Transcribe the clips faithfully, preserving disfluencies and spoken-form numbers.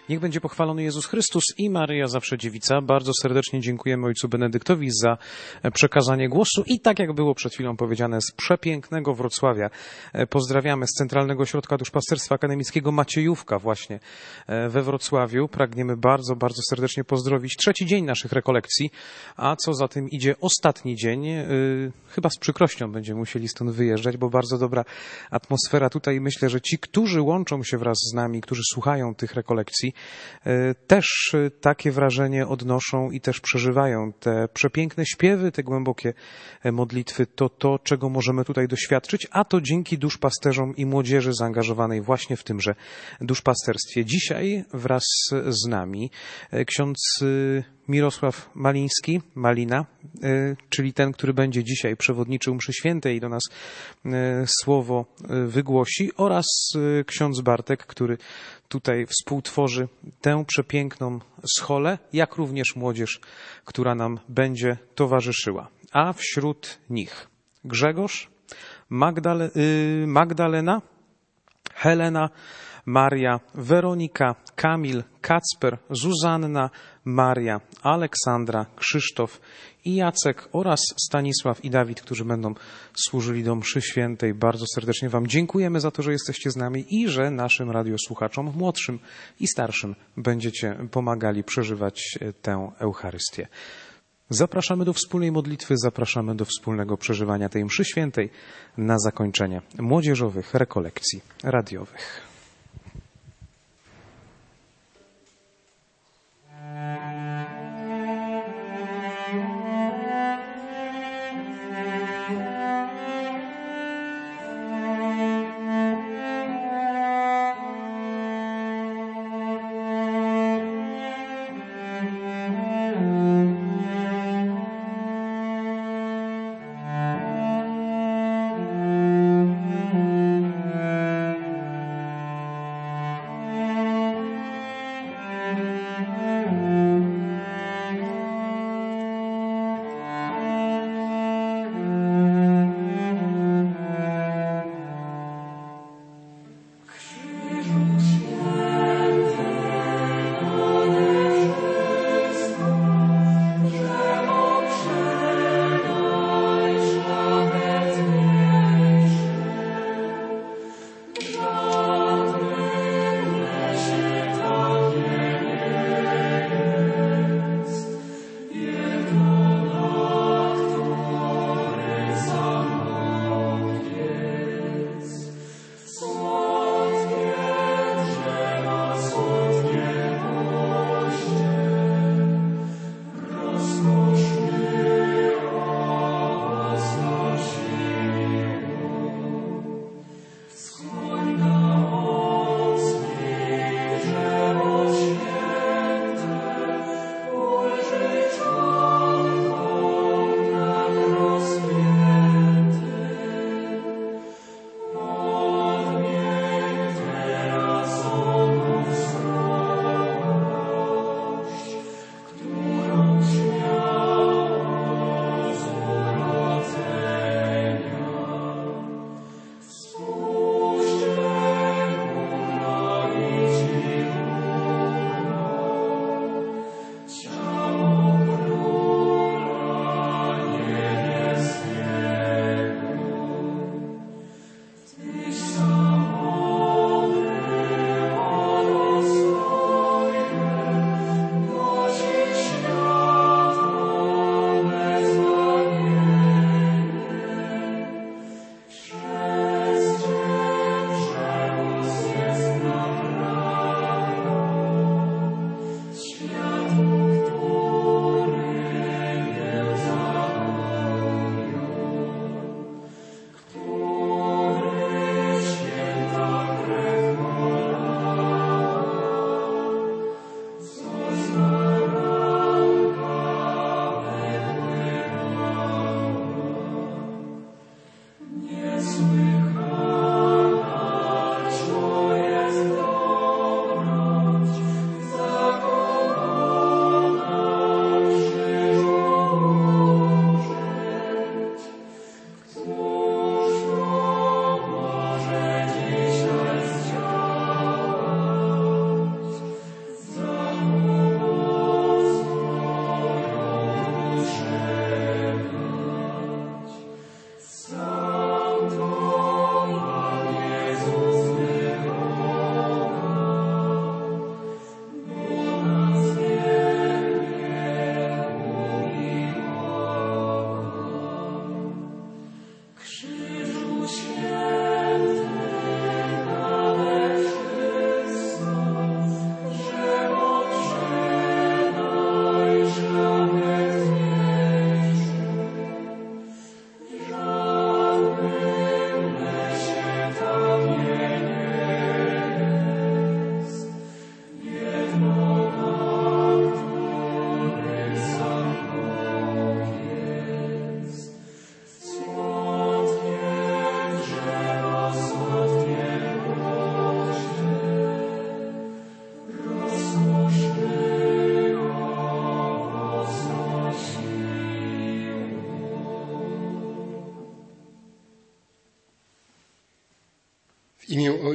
Niech będzie pochwalony Jezus Chrystus i Maryja Zawsze Dziewica. Bardzo serdecznie dziękujemy ojcu Benedyktowi za przekazanie głosu i tak jak było przed chwilą powiedziane, z przepięknego Wrocławia. Pozdrawiamy z Centralnego Ośrodka Duszpasterstwa Akademickiego Maciejówka właśnie we Wrocławiu. Pragniemy bardzo, bardzo serdecznie pozdrowić trzeci dzień naszych rekolekcji, a co za tym idzie ostatni dzień. Chyba z przykrością będziemy musieli stąd wyjeżdżać, bo bardzo dobra atmosfera tutaj. Myślę, że ci, którzy łączą się wraz z nami, którzy słuchają tych rekolekcji, też takie wrażenie odnoszą i też przeżywają te przepiękne śpiewy, te głębokie modlitwy, to to, czego możemy tutaj doświadczyć, a to dzięki duszpasterzom i młodzieży zaangażowanej właśnie w tymże duszpasterstwie. Dzisiaj wraz z nami ksiądz Mirosław Maliński, Malina, czyli ten, który będzie dzisiaj przewodniczył mszy świętej i do nas słowo wygłosi, oraz ksiądz Bartek, który tutaj współtworzy tę przepiękną scholę, jak również młodzież, która nam będzie towarzyszyła. A wśród nich Grzegorz, Magdale, Magdalena, Helena, Maria, Weronika, Kamil, Kacper, Zuzanna, Maria, Aleksandra, Krzysztof i Jacek oraz Stanisław i Dawid, którzy będą służyli do mszy świętej. Bardzo serdecznie Wam dziękujemy za to, że jesteście z nami i że naszym radiosłuchaczom, młodszym i starszym, będziecie pomagali przeżywać tę Eucharystię. Zapraszamy do wspólnej modlitwy, zapraszamy do wspólnego przeżywania tej mszy świętej na zakończenie młodzieżowych rekolekcji radiowych.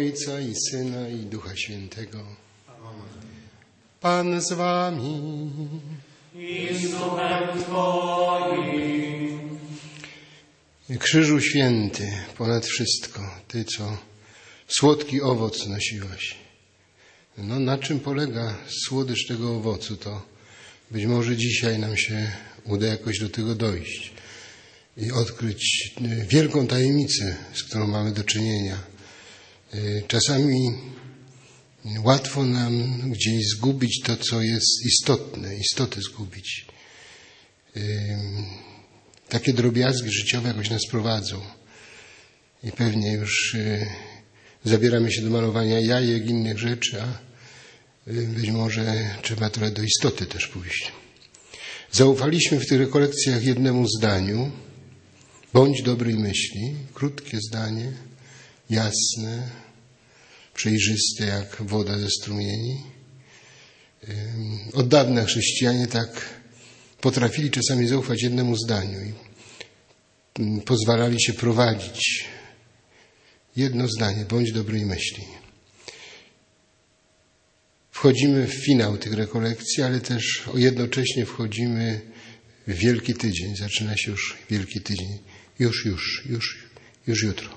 Ojca i Syna i Ducha Świętego. Pan z wami. I z duchem Twoim. Krzyżu Święty, ponad wszystko, Ty, co słodki owoc nosiłaś. No, na czym polega słodycz tego owocu, to być może dzisiaj nam się uda jakoś do tego dojść i odkryć wielką tajemnicę, z którą mamy do czynienia. Czasami łatwo nam gdzieś zgubić to, co jest istotne, istoty zgubić. Takie drobiazgi życiowe jakoś nas prowadzą i pewnie już zabieramy się do malowania jajek, innych rzeczy, a być może trzeba trochę do istoty też pójść. Zaufaliśmy w tych rekolekcjach jednemu zdaniu: bądź dobrej myśli. Krótkie zdanie, jasne, przejrzyste jak woda ze strumieni. Od dawna chrześcijanie tak potrafili czasami zaufać jednemu zdaniu i pozwalali się prowadzić. Jedno zdanie, bądź dobrej myśli. Wchodzimy w finał tych rekolekcji, ale też jednocześnie wchodzimy w Wielki Tydzień. Zaczyna się już Wielki Tydzień. Już, już, już, już jutro.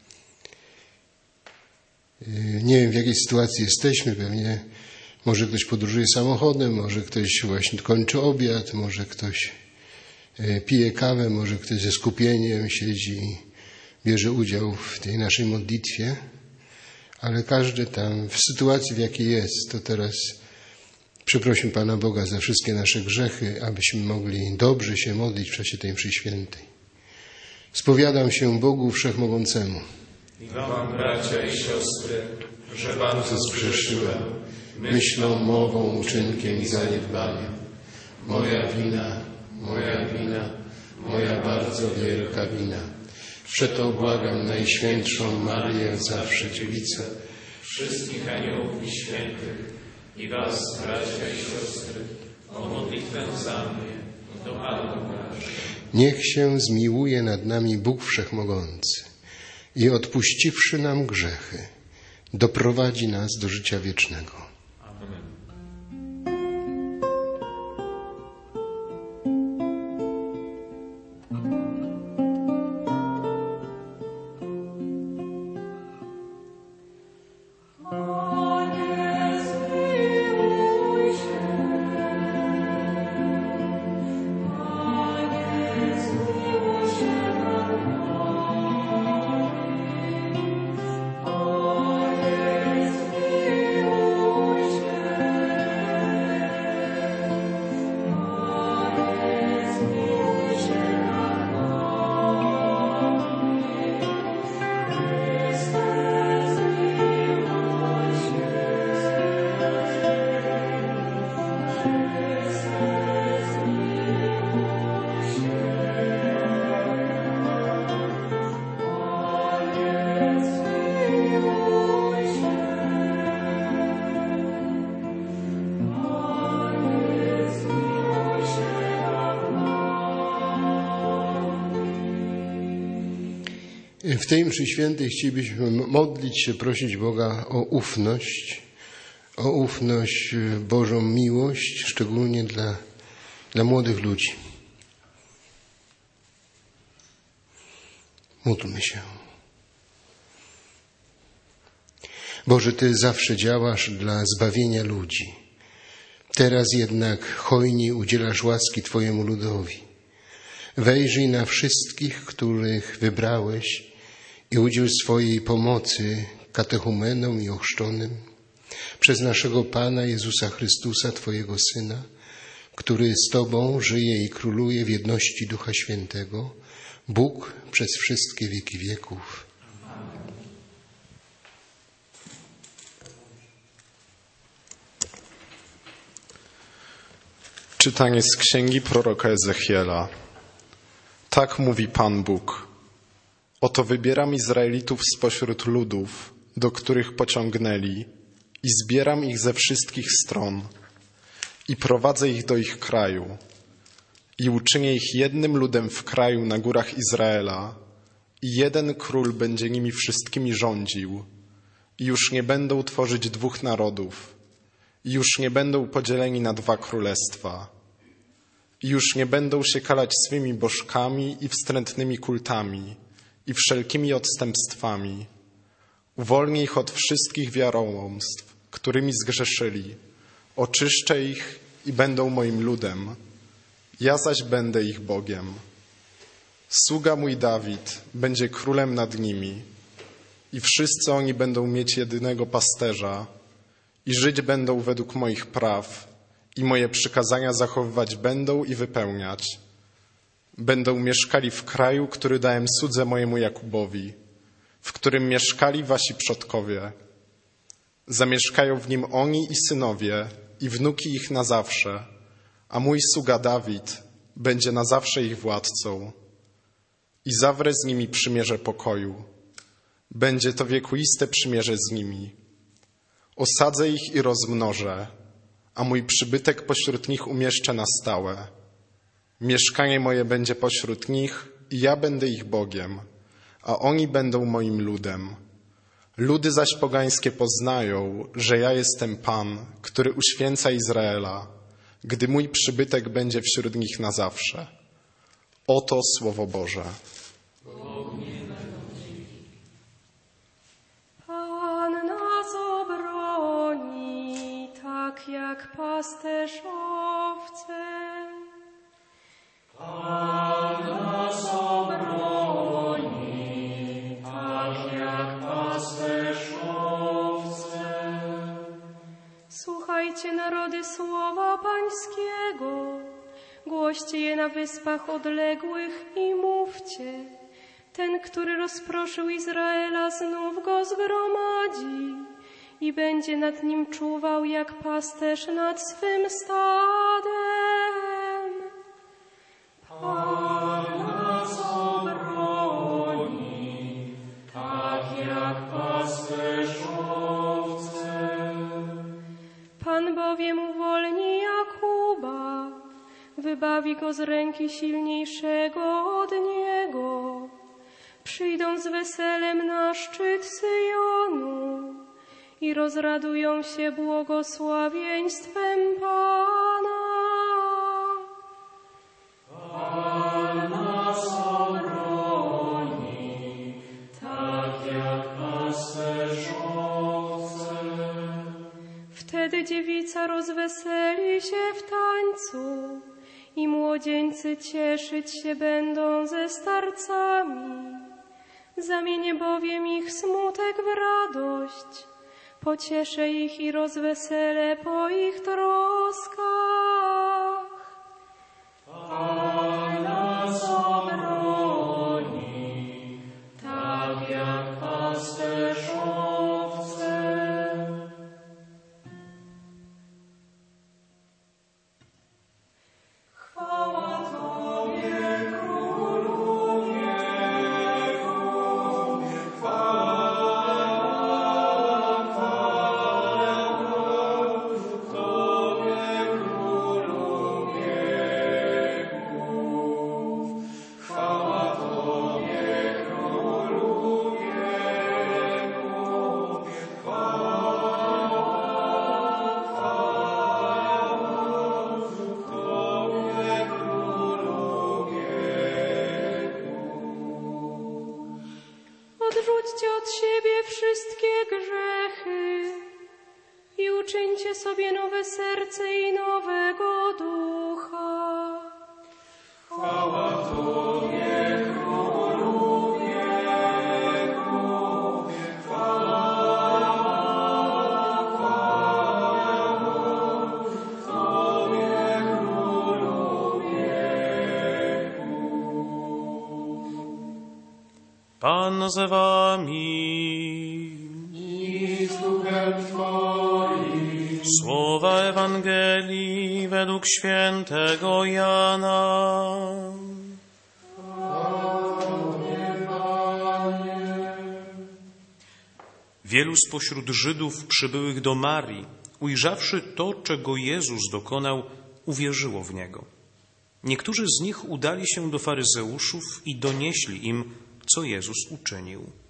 Nie wiem, w jakiej sytuacji jesteśmy. Pewnie może ktoś podróżuje samochodem, może ktoś właśnie kończy obiad, może ktoś pije kawę, może ktoś ze skupieniem siedzi i bierze udział w tej naszej modlitwie. Ale każdy tam w sytuacji, w jakiej jest, to teraz przeprosimy Pana Boga za wszystkie nasze grzechy, abyśmy mogli dobrze się modlić w czasie tej mszy świętej. Spowiadam się Bogu Wszechmogącemu. I wam, bracia i siostry, że bardzo zgrzeszyłem myślą, mową, uczynkiem i zaniedbaniem. Moja wina, moja wina, moja bardzo wielka wina. Przeto błagam Najświętszą Marię, zawsze Dziewicę, wszystkich aniołów i świętych i was, bracia i siostry, o modlitwę za mnie, do Pana Boga. Niech się zmiłuje nad nami Bóg Wszechmogący i odpuściwszy nam grzechy, doprowadzi nas do życia wiecznego. W tej mszy świętej chcielibyśmy modlić się, prosić Boga o ufność, o ufność w Bożą miłość, szczególnie dla, dla młodych ludzi. Módlmy się. Boże, Ty zawsze działasz dla zbawienia ludzi. Teraz jednak hojnie udzielasz łaski Twojemu ludowi. Wejrzyj na wszystkich, których wybrałeś i udziel swojej pomocy katechumenom i ochrzczonym przez naszego Pana Jezusa Chrystusa, Twojego Syna, który z Tobą żyje i króluje w jedności Ducha Świętego, Bóg przez wszystkie wieki wieków. Czytanie z księgi proroka Ezechiela. Tak mówi Pan Bóg. Oto wybieram Izraelitów spośród ludów, do których pociągnęli, i zbieram ich ze wszystkich stron i prowadzę ich do ich kraju i uczynię ich jednym ludem w kraju na górach Izraela i jeden król będzie nimi wszystkimi rządził i już nie będą tworzyć dwóch narodów, i już nie będą podzieleni na dwa królestwa, i już nie będą się kalać swymi bożkami i wstrętnymi kultami i wszelkimi odstępstwami. Uwolnię ich od wszystkich wiarołomstw, którymi zgrzeszyli. Oczyszczę ich i będą moim ludem. Ja zaś będę ich Bogiem. Sługa mój Dawid będzie królem nad nimi i wszyscy oni będą mieć jedynego pasterza i żyć będą według moich praw i moje przykazania zachowywać będą i wypełniać. Będą mieszkali w kraju, który dałem słudze mojemu Jakubowi, w którym mieszkali wasi przodkowie. Zamieszkają w nim oni i synowie i wnuki ich na zawsze, a mój sługa Dawid będzie na zawsze ich władcą. I zawrę z nimi przymierze pokoju. Będzie to wiekuiste przymierze z nimi. Osadzę ich i rozmnożę, a mój przybytek pośród nich umieszczę na stałe. Mieszkanie moje będzie pośród nich i ja będę ich Bogiem, a oni będą moim ludem. Ludy zaś pogańskie poznają, że ja jestem Pan, który uświęca Izraela, gdy mój przybytek będzie wśród nich na zawsze. Oto Słowo Boże. Pan nas obroni, tak jak pasterz owce. Pan nas obroni, tak jak pasterz owce. Słuchajcie, narody, słowa Pańskiego. Głoście je na wyspach odległych i mówcie. Ten, który rozproszył Izraela, znów go zgromadzi i będzie nad nim czuwał jak pasterz nad swym stadem. Pan nas obroni, tak jak pasterz owce. Pan bowiem uwolni Jakuba, wybawi go z ręki silniejszego od niego. Przyjdą z weselem na szczyt Syjonu i rozradują się błogosławieństwem Pana. Pan nas obroni, tak jak pasterz owce. Wtedy dziewica rozweseli się w tańcu i młodzieńcy cieszyć się będą ze starcami. Zamienię bowiem ich smutek w radość, pocieszę ich i rozweselę po ich troskach. Pan nas obroni, tak jak pasterz owce. Chwała Tobie, Królu wieków, chwała, chwała Tobie, Królu wieków. Chwała Tobie, Królu wieków, chwała, chwała Tobie, Królu wieków. Odrzućcie od siebie wszystkie grzechy i uczyńcie sobie nowe serce i nowego ducha. Chwała Tobie, Królu wieków, chwała, chwała Tobie, Królu wieków. Pan z wami. I z duchem Twoim. Słowa Ewangelii według świętego Jana. Wielu spośród Żydów przybyłych do Marii, ujrzawszy to, czego Jezus dokonał, uwierzyło w Niego. Niektórzy z nich udali się do faryzeuszów i donieśli im, co Jezus uczynił.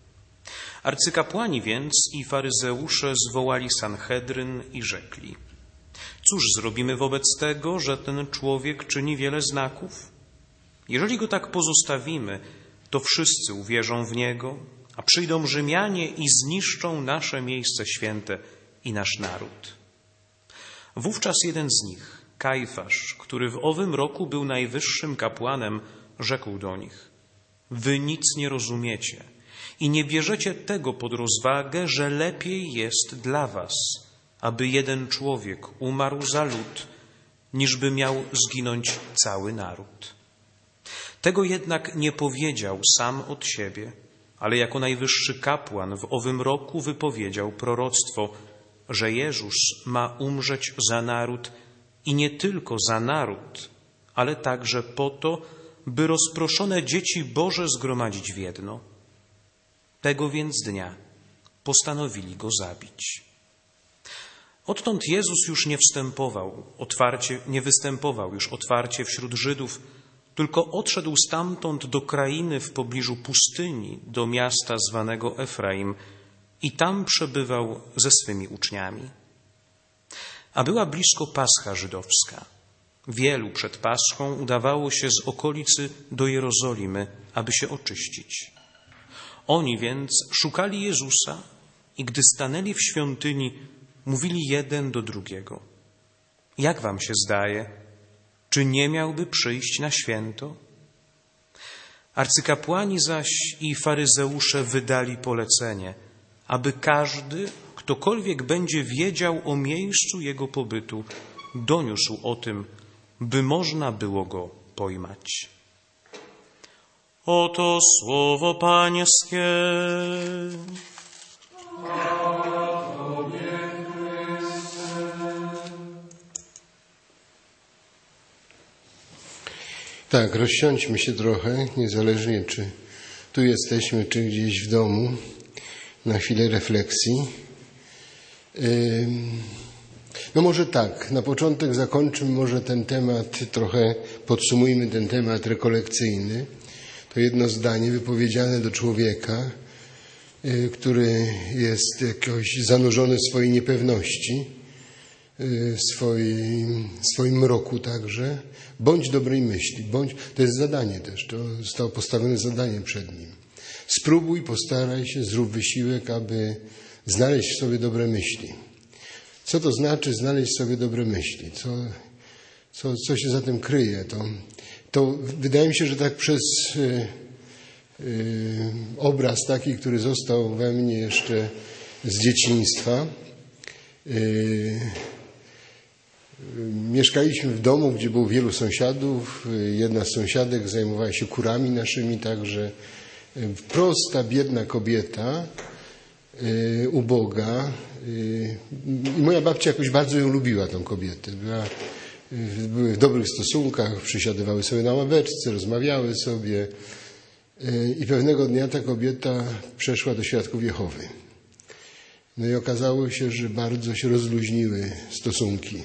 Arcykapłani więc i faryzeusze zwołali Sanhedryn i rzekli: Cóż zrobimy wobec tego, że ten człowiek czyni wiele znaków? Jeżeli go tak pozostawimy, to wszyscy uwierzą w niego, a przyjdą Rzymianie i zniszczą nasze miejsce święte i nasz naród. Wówczas jeden z nich, Kajfasz, który w owym roku był najwyższym kapłanem, rzekł do nich: Wy nic nie rozumiecie i nie bierzecie tego pod rozwagę, że lepiej jest dla was, aby jeden człowiek umarł za lud, niżby miał zginąć cały naród. Tego jednak nie powiedział sam od siebie, ale jako najwyższy kapłan w owym roku wypowiedział proroctwo, że Jezus ma umrzeć za naród i nie tylko za naród, ale także po to, by rozproszone dzieci Boże zgromadzić w jedno. Tego więc dnia postanowili go zabić. Odtąd Jezus już nie wstępował otwarcie, nie występował już otwarcie wśród Żydów, tylko odszedł stamtąd do krainy w pobliżu pustyni, do miasta zwanego Efraim i tam przebywał ze swymi uczniami. A była blisko Pascha żydowska. Wielu przed Paschą udawało się z okolicy do Jerozolimy, aby się oczyścić. Oni więc szukali Jezusa i gdy stanęli w świątyni, mówili jeden do drugiego: Jak wam się zdaje, czy nie miałby przyjść na święto? Arcykapłani zaś i faryzeusze wydali polecenie, aby każdy, ktokolwiek będzie wiedział o miejscu jego pobytu, doniósł o tym, by można było go pojmać. Oto słowo Pańskie. Tak, rozsiądźmy się trochę, niezależnie czy tu jesteśmy, czy gdzieś w domu, na chwilę refleksji. No może tak, na początek zakończymy może ten temat, trochę podsumujmy ten temat rekolekcyjny. To jedno zdanie wypowiedziane do człowieka, który jest jakoś zanurzony w swojej niepewności, w swoim, swoim mroku także. Bądź dobrej myśli, bądź, to jest zadanie też, to zostało postawione zadanie przed nim. Spróbuj, postaraj się, zrób wysiłek, aby znaleźć w sobie dobre myśli. Co to znaczy znaleźć sobie dobre myśli? Co, co, co się za tym kryje? To, to wydaje mi się, że tak przez y, y, obraz taki, który został we mnie jeszcze z dzieciństwa. Y, Mieszkaliśmy w domu, gdzie było wielu sąsiadów. Jedna z sąsiadek zajmowała się kurami naszymi, także prosta, biedna kobieta, uboga. I moja babcia jakoś bardzo ją lubiła, tą kobietę. Była, były w dobrych stosunkach, przysiadywały sobie na ławeczce, rozmawiały sobie. I pewnego dnia ta kobieta przeszła do Świadków Jehowy. No i okazało się, że bardzo się rozluźniły stosunki.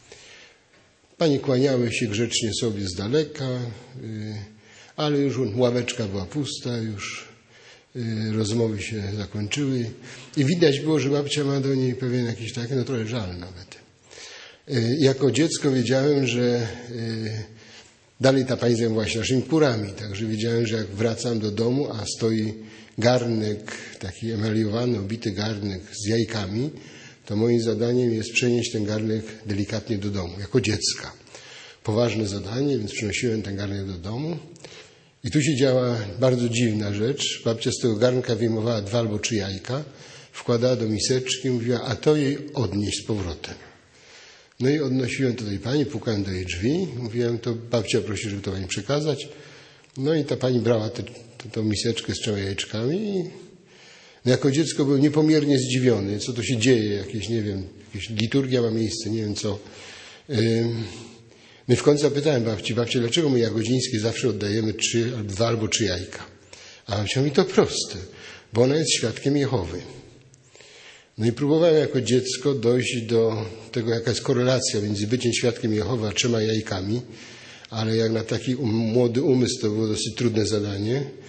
Panie kłaniały się grzecznie sobie z daleka, ale już ławeczka była pusta, już rozmowy się zakończyły i widać było, że babcia ma do niej pewien jakiś taki, no trochę żal nawet. Jako dziecko wiedziałem, że dalej ta pani zajmowała się naszymi kurami, także wiedziałem, że jak wracam do domu, a stoi garnek, taki emaliowany, obity garnek z jajkami, to moim zadaniem jest przenieść ten garnek delikatnie do domu, jako dziecka. Poważne zadanie, więc przynosiłem ten garnek do domu. I tu się działa bardzo dziwna rzecz. Babcia z tego garnka wyjmowała dwa albo trzy jajka, wkładała do miseczki, mówiła, a to jej odnieść z powrotem. No i odnosiłem to do tej pani, pukałem do jej drzwi, mówiłem, to babcia prosi, żeby to pani przekazać. No i ta pani brała tę miseczkę z trzema jajeczkami i no jako dziecko byłem niepomiernie zdziwiony, co to się dzieje, jakieś, nie wiem, jakaś liturgia ma miejsce, nie wiem co. No i w końcu zapytałem babci, babcie, dlaczego my jagodzińskie zawsze oddajemy trzy, dwa albo trzy jajka? A babcia mówi, to proste, bo ona jest świadkiem Jehowy. No i próbowałem jako dziecko dojść do tego, jaka jest korelacja między byciem świadkiem Jehowy a trzema jajkami, ale jak na taki um, młody umysł to było dosyć trudne zadanie.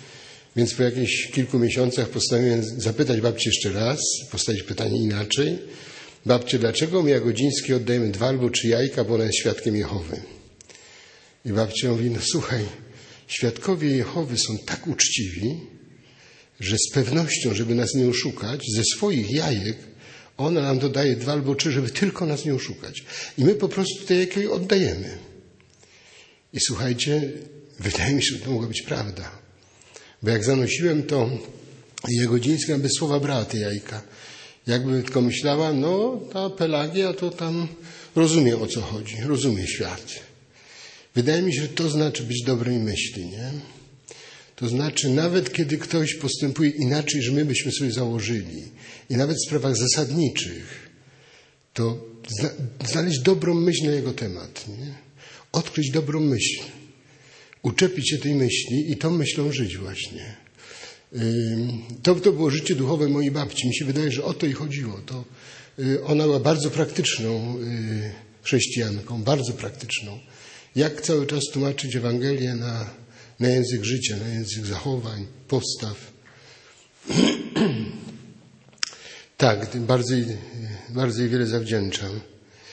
Więc po jakichś kilku miesiącach postanowiłem zapytać babcię jeszcze raz, postawić pytanie inaczej. Babcie, dlaczego my Jagodzińskie oddajemy dwa albo trzy jajka, bo ona jest świadkiem Jehowy? I babcia mówi, no słuchaj, świadkowie Jehowy są tak uczciwi, że z pewnością, żeby nas nie oszukać, ze swoich jajek ona nam dodaje dwa albo trzy, żeby tylko nas nie oszukać. I my po prostu te jajka jej oddajemy. I słuchajcie, wydaje mi się, że to mogła być prawda. Bo jak zanosiłem to Jagodzińska bez słowa brała te jajka. Jakby tylko myślała, no ta Pelagia to tam rozumie, o co chodzi, rozumie świat. Wydaje mi się, że to znaczy być dobrej myśli, nie? To znaczy nawet kiedy ktoś postępuje inaczej, niż my byśmy sobie założyli i nawet w sprawach zasadniczych, to zna- znaleźć dobrą myśl na jego temat, nie? Odkryć dobrą myśl, uczepić się tej myśli i tą myślą żyć właśnie. To, to było życie duchowe mojej babci. Mi się wydaje, że o to jej chodziło. To, ona była bardzo praktyczną chrześcijanką, bardzo praktyczną. Jak cały czas tłumaczyć Ewangelię na, na język życia, na język zachowań, postaw. Tak, bardzo, bardzo jej wiele zawdzięczam.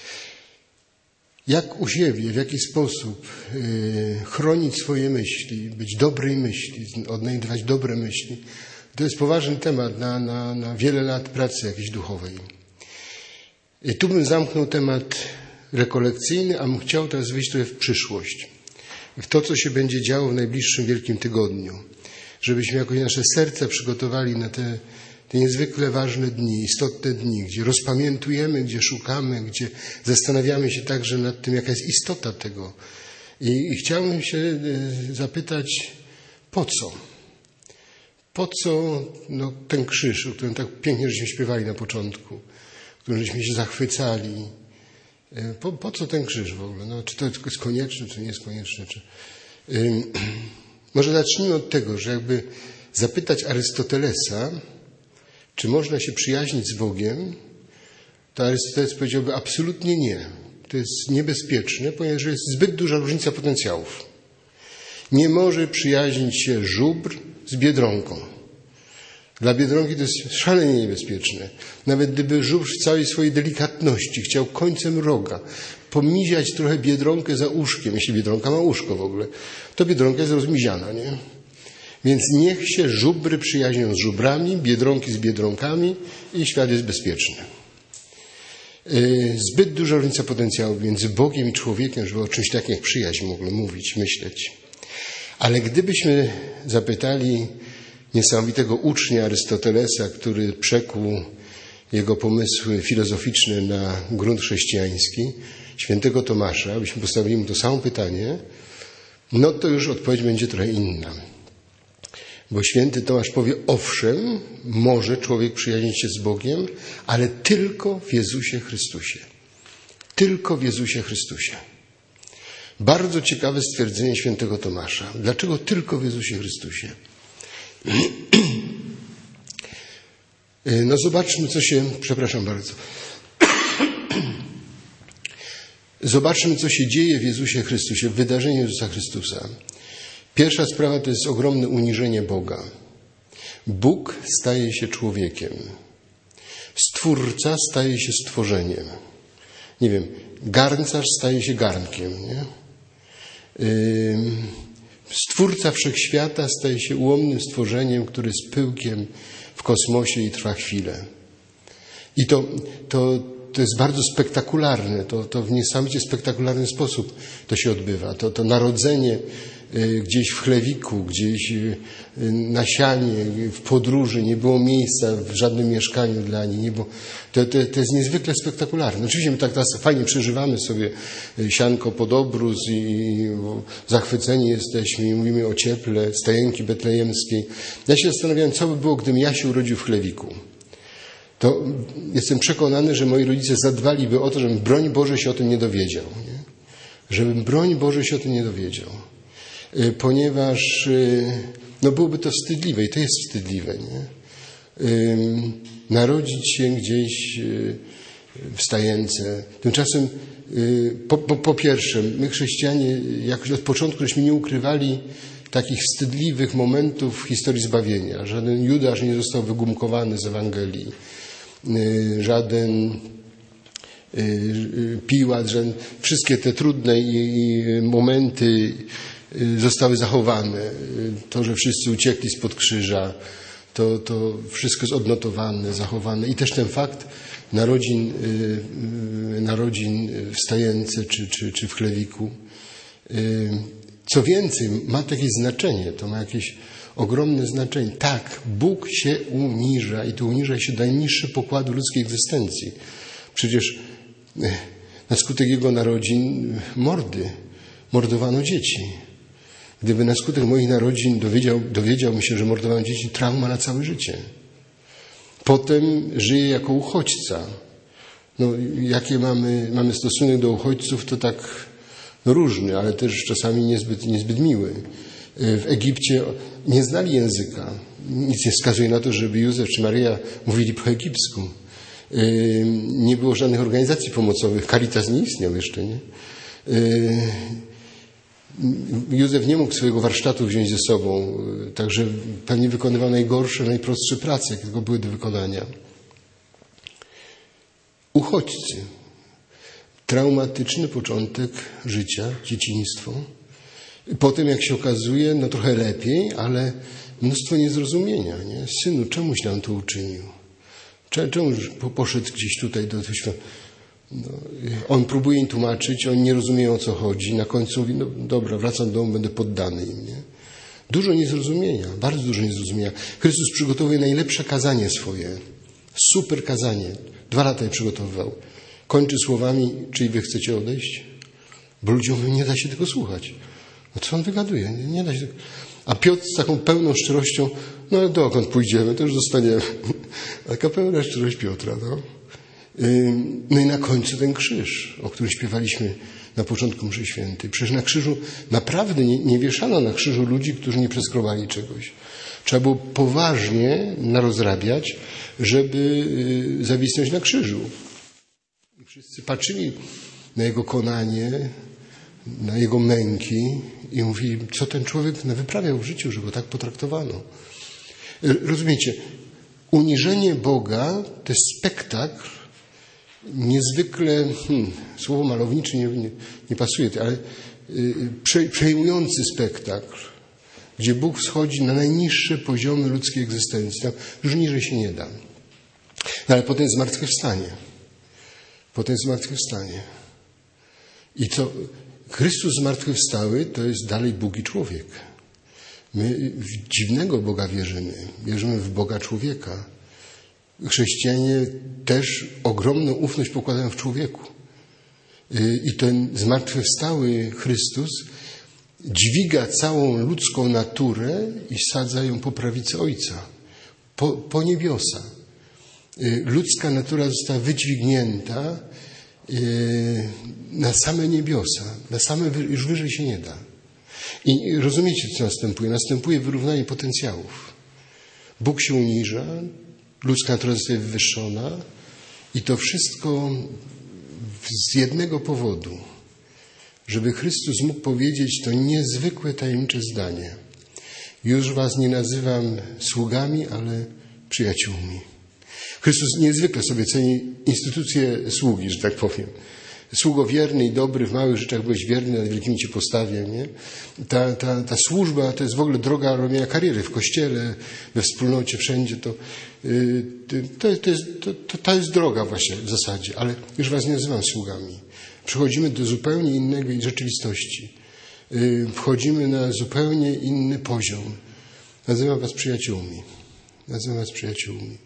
Jak u siebie, w jaki sposób y, chronić swoje myśli, być dobrej myśli, odnajdywać dobre myśli, to jest poważny temat na, na, na wiele lat pracy jakiejś duchowej. I tu bym zamknął temat rekolekcyjny, a bym chciał teraz wyjść trochę w przyszłość. W to, co się będzie działo w najbliższym Wielkim Tygodniu. Żebyśmy jakoś nasze serca przygotowali na te Te niezwykle ważne dni, istotne dni, gdzie rozpamiętujemy, gdzie szukamy, gdzie zastanawiamy się także nad tym, jaka jest istota tego. I, i chciałbym się zapytać, po co? Po co no, ten krzyż, o którym tak pięknie żeśmy śpiewali na początku, o którym żeśmy się zachwycali? Po, po co ten krzyż w ogóle? No, czy to jest konieczne, czy nie jest konieczne? Czy... Yy, może zacznijmy od tego, że jakby zapytać Arystotelesa, czy można się przyjaźnić z Bogiem, to Arystoteles powiedziałby absolutnie nie. To jest niebezpieczne, ponieważ jest zbyt duża różnica potencjałów. Nie może przyjaźnić się żubr z biedronką. Dla biedronki to jest szalenie niebezpieczne. Nawet gdyby żubr w całej swojej delikatności chciał końcem roga pomiziać trochę biedronkę za uszkiem, jeśli biedronka ma uszko w ogóle, to biedronka jest rozmiziana, nie? Więc niech się żubry przyjaźnią z żubrami, biedronki z biedronkami i świat jest bezpieczny. Zbyt duża różnica potencjału między Bogiem i człowiekiem, żeby o czymś takim jak przyjaźń mogli mówić, myśleć. Ale gdybyśmy zapytali niesamowitego ucznia Arystotelesa, który przekuł jego pomysły filozoficzne na grunt chrześcijański, świętego Tomasza, byśmy postawili mu to samo pytanie, no to już odpowiedź będzie trochę inna. Bo święty Tomasz powie, owszem, może człowiek przyjaźnić się z Bogiem, ale tylko w Jezusie Chrystusie. Tylko w Jezusie Chrystusie. Bardzo ciekawe stwierdzenie świętego Tomasza. Dlaczego tylko w Jezusie Chrystusie? No zobaczmy, co się... Przepraszam bardzo. Zobaczmy, co się dzieje w Jezusie Chrystusie, w wydarzeniu Jezusa Chrystusa. Pierwsza sprawa to jest ogromne uniżenie Boga. Bóg staje się człowiekiem. Stwórca staje się stworzeniem. Nie wiem, garncarz staje się garnkiem. Nie? Stwórca wszechświata staje się ułomnym stworzeniem, który jest pyłkiem w kosmosie i trwa chwilę. I to, to, to jest bardzo spektakularne. To, to w niesamowicie spektakularny sposób to się odbywa. To, to narodzenie gdzieś w chlewiku, gdzieś na sianie, w podróży, nie było miejsca w żadnym mieszkaniu dla niej. Nie było. To, to, to jest niezwykle spektakularne. Oczywiście my tak teraz fajnie przeżywamy sobie sianko pod obrus i zachwyceni jesteśmy i mówimy o cieple, stajenki betlejemskiej. Ja się zastanawiałem, co by było, gdybym ja się urodził w chlewiku. To jestem przekonany, że moi rodzice zadbaliby o to, żebym broń Boże się o tym nie dowiedział. Nie? Żebym broń Boże się o tym nie dowiedział. Ponieważ no byłoby to wstydliwe i to jest wstydliwe, nie? Narodzić się gdzieś w stajence. Tymczasem po, po, po pierwsze, my chrześcijanie jakoś od początku żeśmy nie ukrywali takich wstydliwych momentów w historii zbawienia. Żaden Judasz nie został wygumkowany z Ewangelii. Żaden Piłat, że wszystkie te trudne momenty zostały zachowane. To, że wszyscy uciekli spod krzyża, to, to wszystko jest odnotowane, zachowane. I też ten fakt narodzin, narodzin w Stajence czy, czy, czy w Chlewiku. Co więcej, ma to jakieś znaczenie, to ma jakieś ogromne znaczenie. Tak, Bóg się uniża i to uniża się do najniższych pokładów ludzkiej egzystencji. Przecież na skutek Jego narodzin mordy, mordowano dzieci. Gdyby na skutek moich narodzin dowiedział, dowiedział się, że mordowano dzieci, trauma na całe życie. Potem żyje jako uchodźca. No, jakie mamy, mamy stosunek do uchodźców, to tak no, różny, ale też czasami niezbyt, niezbyt miły. W Egipcie nie znali języka. Nic nie wskazuje na to, żeby Józef czy Maryja mówili po egipsku. Nie było żadnych organizacji pomocowych. Caritas nie istniał jeszcze, nie? Józef nie mógł swojego warsztatu wziąć ze sobą, także pewnie wykonywał najgorsze, najprostsze prace, jakie tylko były do wykonania. Uchodźcy. Traumatyczny początek życia, dzieciństwo. Potem, jak się okazuje, no trochę lepiej, ale mnóstwo niezrozumienia. Nie? Synu, czemuś nam to uczynił? Czemuś poszedł gdzieś tutaj do tego świata? No, on próbuje im tłumaczyć, oni nie rozumieją, o co chodzi. Na końcu mówi, no dobra, wracam do domu, będę poddany im. Nie? Dużo niezrozumienia, bardzo dużo niezrozumienia. Chrystus przygotowuje najlepsze kazanie swoje. Super kazanie. Dwa lata je przygotowywał. Kończy słowami, czyli wy chcecie odejść? Bo ludziom nie da się tego słuchać. No co on wygaduje? Nie, nie da się tego. A Piotr z taką pełną szczerością, no dokąd pójdziemy, to już zostaniemy. Taka pełna szczerość Piotra, no. No i na końcu ten krzyż, o którym śpiewaliśmy na początku mszy świętej. Przecież na krzyżu naprawdę nie, nie wieszano na krzyżu ludzi, którzy nie preskrobali czegoś. Trzeba było poważnie narozrabiać, żeby zawisnąć na krzyżu. I wszyscy patrzyli na jego konanie, na jego męki i mówili, co ten człowiek wyprawiał w życiu, że go tak potraktowano. Rozumiecie, uniżenie Boga to jest spektakl niezwykle, hmm, słowo malownicze nie, nie, nie pasuje, ale y, prze, przejmujący spektakl, gdzie Bóg schodzi na najniższe poziomy ludzkiej egzystencji. Tam już niżej się nie da. No, ale potem zmartwychwstanie. Potem zmartwychwstanie. I co? Chrystus zmartwychwstały to jest dalej Bóg i człowiek. My w dziwnego Boga wierzymy. Wierzymy w Boga człowieka. Chrześcijanie też ogromną ufność pokładają w człowieku. I ten zmartwychwstały Chrystus dźwiga całą ludzką naturę i sadza ją po prawicy Ojca, po, po niebiosa. Ludzka natura została wydźwignięta na same niebiosa, na same, już wyżej się nie da. I rozumiecie, co następuje? Następuje wyrównanie potencjałów. Bóg się uniża, ludzka natura zostaje wywyższona i to wszystko z jednego powodu, żeby Chrystus mógł powiedzieć to niezwykłe, tajemnicze zdanie. Już was nie nazywam sługami, ale przyjaciółmi. Chrystus niezwykle sobie ceni instytucję sługi, że tak powiem. Sługo wierny i dobry, w małych rzeczach byłeś wierny, nad wielkimi cię postawię. Nie? Ta, ta, ta służba to jest w ogóle droga robienia kariery w kościele, we wspólnocie, wszędzie. To, yy, to, to, jest, to, to, to jest droga właśnie w zasadzie, ale już was nie nazywam sługami. Przechodzimy do zupełnie innej rzeczywistości. Yy, wchodzimy na zupełnie inny poziom. Nazywam was przyjaciółmi. Nazywam was przyjaciółmi.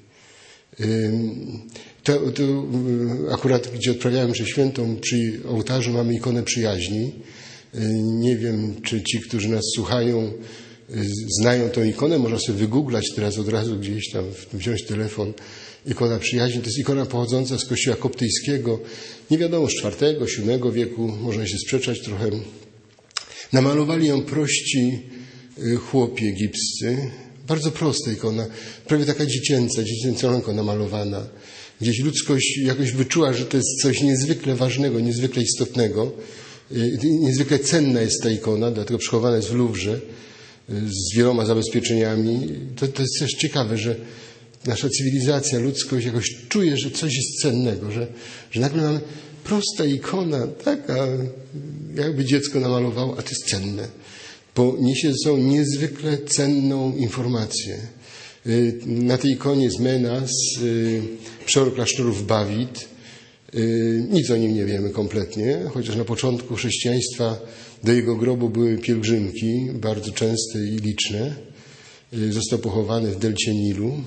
To, to akurat, gdzie odprawiałem mszę świętą, przy ołtarzu mamy ikonę przyjaźni. Nie wiem, czy ci, którzy nas słuchają, znają tę ikonę. Można sobie wygooglać teraz od razu gdzieś tam, wziąć telefon. Ikona przyjaźni to jest ikona pochodząca z kościoła koptyjskiego. Nie wiadomo, z czwartego, siódmego wieku. Można się sprzeczać trochę. Namalowali ją prości chłopi egipscy. Bardzo prosta ikona, prawie taka dziecięca, dziecięconko namalowana. Gdzieś ludzkość jakoś wyczuła, że to jest coś niezwykle ważnego, niezwykle istotnego. Niezwykle cenna jest ta ikona, dlatego przechowana jest w Luwrze. z wieloma zabezpieczeniami. To, to jest też ciekawe, że nasza cywilizacja, ludzkość jakoś czuje, że coś jest cennego, że, że nagle mamy prosta ikona, taka jakby dziecko namalowało, a to jest cenne, bo niesie ze sobą niezwykle cenną informację. Na tej ikonie jest Menas, przeor klasztorów Bawid. Nic o nim nie wiemy kompletnie, chociaż na początku chrześcijaństwa do jego grobu były pielgrzymki, bardzo częste i liczne. Został pochowany w delcie Nilu.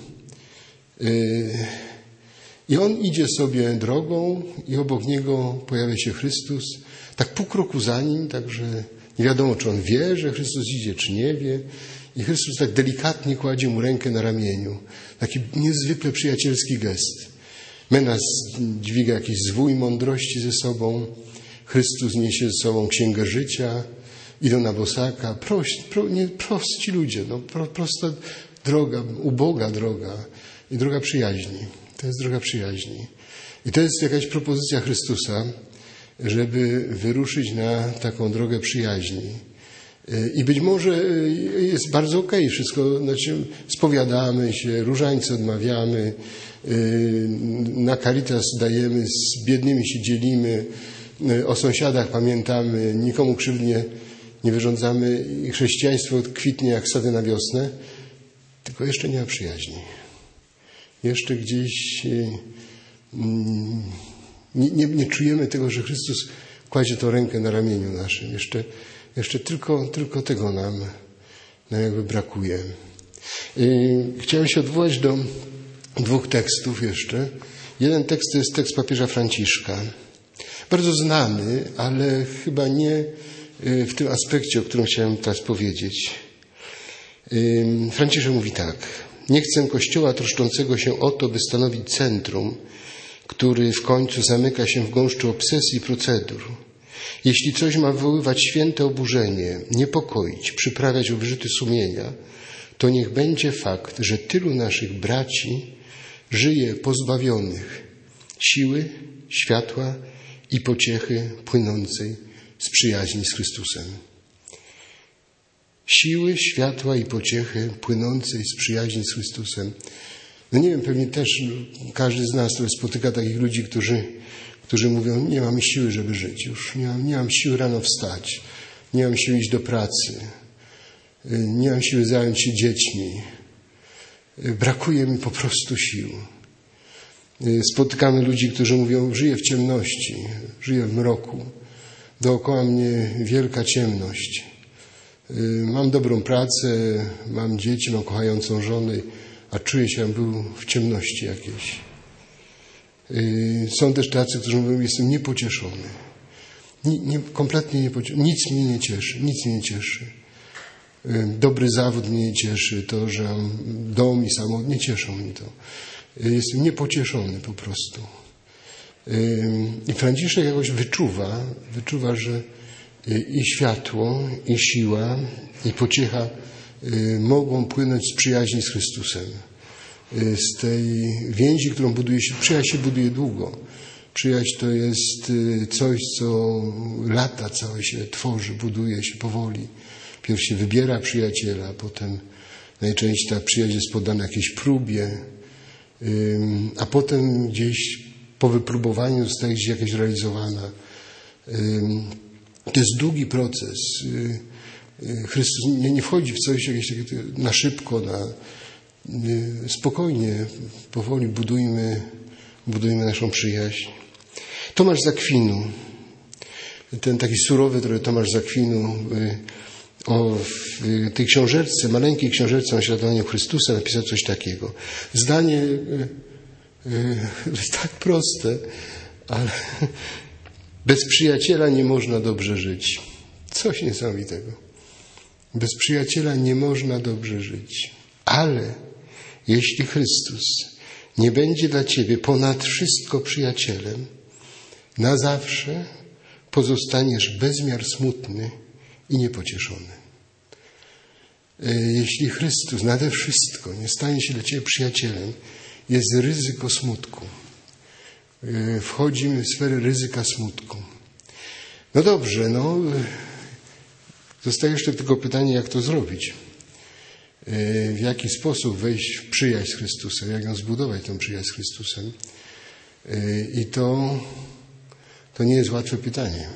I on idzie sobie drogą i obok niego pojawia się Chrystus. Tak pół kroku za nim, także nie wiadomo, czy on wie, że Chrystus idzie, czy nie wie. I Chrystus tak delikatnie kładzie mu rękę na ramieniu. Taki niezwykle przyjacielski gest. Menas dźwiga jakiś zwój mądrości ze sobą. Chrystus niesie ze sobą księgę życia. Idą na bosaka. Prości, pro, nie, prości ludzie. No, pro, prosta droga, uboga droga. I droga przyjaźni. To jest droga przyjaźni. I to jest jakaś propozycja Chrystusa, żeby wyruszyć na taką drogę przyjaźni. I być może jest bardzo okej wszystko, znaczy spowiadamy się, różańce odmawiamy, na Caritas dajemy, z biednymi się dzielimy, o sąsiadach pamiętamy, nikomu krzywdnie nie wyrządzamy i chrześcijaństwo kwitnie jak sady na wiosnę, tylko jeszcze nie ma przyjaźni. Jeszcze gdzieś nie, nie, nie czujemy tego, że Chrystus kładzie tą rękę na ramieniu naszym. Jeszcze, jeszcze tylko, tylko tego nam, nam jakby brakuje. Chciałem się odwołać do dwóch tekstów jeszcze. Jeden tekst to jest tekst papieża Franciszka. Bardzo znany, ale chyba nie w tym aspekcie, o którym chciałem teraz powiedzieć. Franciszek mówi tak. Nie chcę Kościoła troszczącego się o to, by stanowić centrum, który w końcu zamyka się w gąszczu obsesji i procedur. Jeśli coś ma wywoływać święte oburzenie, niepokoić, przyprawiać o wyrzuty sumienia, to niech będzie fakt, że tylu naszych braci żyje pozbawionych siły, światła i pociechy płynącej z przyjaźni z Chrystusem. Siły, światła i pociechy płynącej z przyjaźni z Chrystusem. No nie wiem, pewnie też każdy z nas, który spotyka takich ludzi, którzy, którzy mówią, nie mam siły, żeby żyć już. Nie mam, nie mam siły rano wstać. Nie mam siły iść do pracy. Nie mam siły zająć się dziećmi. Brakuje mi po prostu sił. Spotykamy ludzi, którzy mówią, żyję w ciemności, żyję w mroku. Dookoła mnie wielka ciemność. Mam dobrą pracę, mam dzieci, mam kochającą żonę, a czuję się, jakbym był w ciemności jakiejś. Są też tacy, którzy mówią, jestem niepocieszony. Nie, nie, kompletnie niepocieszony. Nic mnie nie cieszy, nic mnie nie cieszy. Dobry zawód mnie nie cieszy, to, że mam dom i samochód, nie cieszą mnie to. Jestem niepocieszony po prostu. I Franciszek jakoś wyczuwa, wyczuwa, że i światło, i siła, i pociecha mogą płynąć z przyjaźni z Chrystusem. Z tej więzi, którą buduje się, przyjaźń się buduje długo. Przyjaźń to jest coś, co lata całe się tworzy, buduje się powoli. Pierw się wybiera przyjaciela, potem najczęściej ta przyjaźń jest poddana jakiejś próbie, a potem gdzieś po wypróbowaniu zostaje gdzieś jakaś realizowana. To jest długi proces. Chrystus nie, nie wchodzi w coś jakieś takie na szybko, na, spokojnie, powoli budujmy, budujmy naszą przyjaźń. Tomasz z Akwinu, ten taki surowy trochę Tomasz z Akwinu, o tej książeczce, maleńkiej książeczce o naśladowaniu Chrystusa napisał coś takiego. Zdanie jest tak proste, ale bez przyjaciela nie można dobrze żyć. Coś niesamowitego. Bez przyjaciela nie można dobrze żyć. Ale jeśli Chrystus nie będzie dla ciebie ponad wszystko przyjacielem, na zawsze pozostaniesz bezmiar smutny i niepocieszony. Jeśli Chrystus nade wszystko nie stanie się dla ciebie przyjacielem, jest ryzyko smutku. Wchodzimy w sferę ryzyka smutku. No dobrze, no. Zostaje jeszcze tylko pytanie, jak to zrobić. w jaki sposób wejść w przyjaźń z Chrystusem, jak ją zbudować, tę przyjaźń z Chrystusem. I to, to nie jest łatwe pytanie.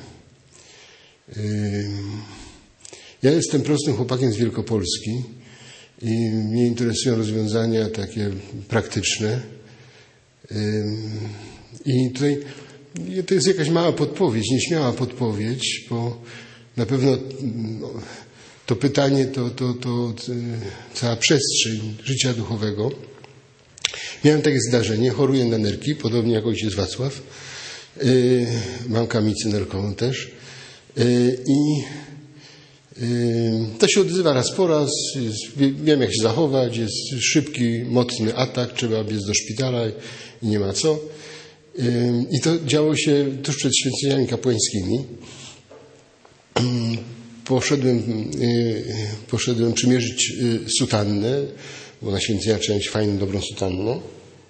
Ja jestem prostym chłopakiem z Wielkopolski i mnie interesują rozwiązania takie praktyczne. I tutaj to jest jakaś mała podpowiedź, nieśmiała podpowiedź, bo na pewno to pytanie to, to, to cała przestrzeń życia duchowego. Miałem takie zdarzenie, choruję na nerki, podobnie jak ojciec Wacław. Mam kamicę nerkową też. I to się odzywa raz po raz, wiem jak się zachować, jest szybki, mocny atak, trzeba biec do szpitala i nie ma co. I to działo się tuż przed święceniami kapłańskimi. Poszedłem, poszedłem przymierzyć sutannę, bo na święcenia trzeba mieć fajną, dobrą sutannę.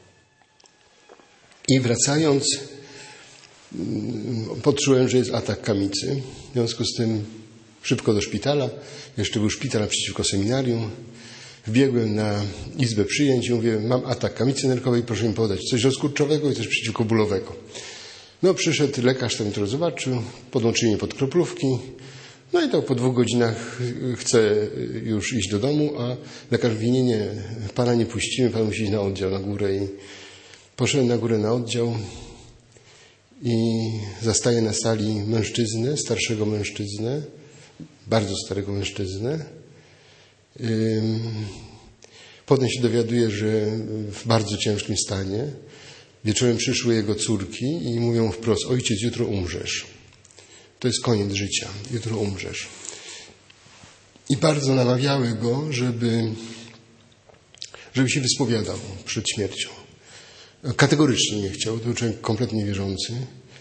I wracając, poczułem, że jest atak kamicy. W związku z tym szybko do szpitala. Jeszcze był szpital naprzeciwko seminarium. Wbiegłem na izbę przyjęć i mówię, mam atak kamicy nerkowej, proszę mi podać coś rozkurczowego i coś przeciwkobólowego. No przyszedł lekarz, tam to zobaczył, podłączyli mnie pod kroplówki. No i tak po dwóch godzinach chcę już iść do domu, a lekarz mówi, nie, nie, pana nie puścimy, pan musi iść na oddział, na górę. I poszedłem na górę na oddział i zastaję na sali mężczyznę, starszego mężczyznę, bardzo starego mężczyznę. Potem się dowiaduję, że w bardzo ciężkim stanie. Wieczorem przyszły jego córki i mówią wprost, ojciec, jutro umrzesz. To jest koniec życia, jutro umrzesz. I bardzo namawiały go, żeby, żeby się wyspowiadał przed śmiercią. Kategorycznie nie chciał, to był człowiek kompletnie wierzący.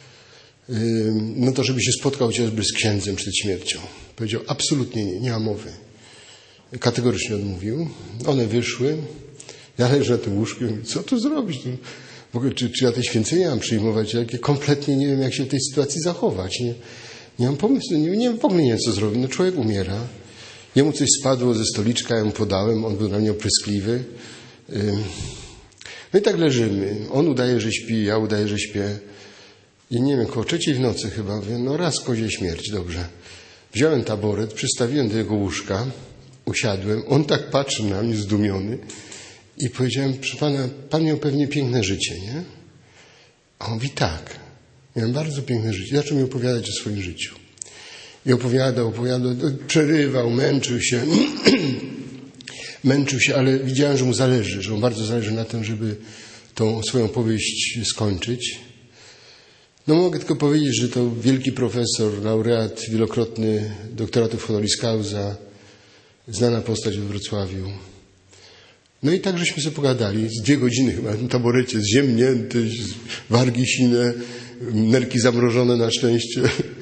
No to żeby się spotkał chociażby z księdzem przed śmiercią. Powiedział, absolutnie nie, nie ma mowy. Kategorycznie odmówił. One wyszły. Ja leżę na tym łóżku i mówię, co tu zrobić? W ogóle, czy, czy ja te święcenia mam przyjmować? Ja kompletnie nie wiem, jak się w tej sytuacji zachować. Nie, nie mam pomysłu, nie, nie, w ogóle nie wiem, co zrobić. No człowiek umiera. Jemu coś spadło ze stoliczka, ja mu podałem, on był na mnie opryskliwy. No i tak leżymy. On udaje, że śpi, ja udaję, że śpię. I nie wiem, koło trzeciej w nocy chyba, mówię, no raz kozie śmierć, dobrze. Wziąłem taboret, przystawiłem do jego łóżka, usiadłem, on tak patrzy na mnie zdumiony i powiedziałem, proszę pana, pan miał pewnie piękne życie, nie? A on mówi, tak, miałem bardzo piękne życie. Zaczął mi opowiadać o swoim życiu. I opowiadał, opowiadał, przerywał, męczył się, męczył się, ale widziałem, że mu zależy, że mu bardzo zależy na tym, żeby tą swoją powieść skończyć. No mogę tylko powiedzieć, że to wielki profesor, laureat wielokrotny doktoratów honoris causa, znana postać w Wrocławiu. No i tak żeśmy sobie pogadali, z dwie godziny chyba na tym taborecie, zziemnięty, wargi sine, nerki zamrożone na szczęście.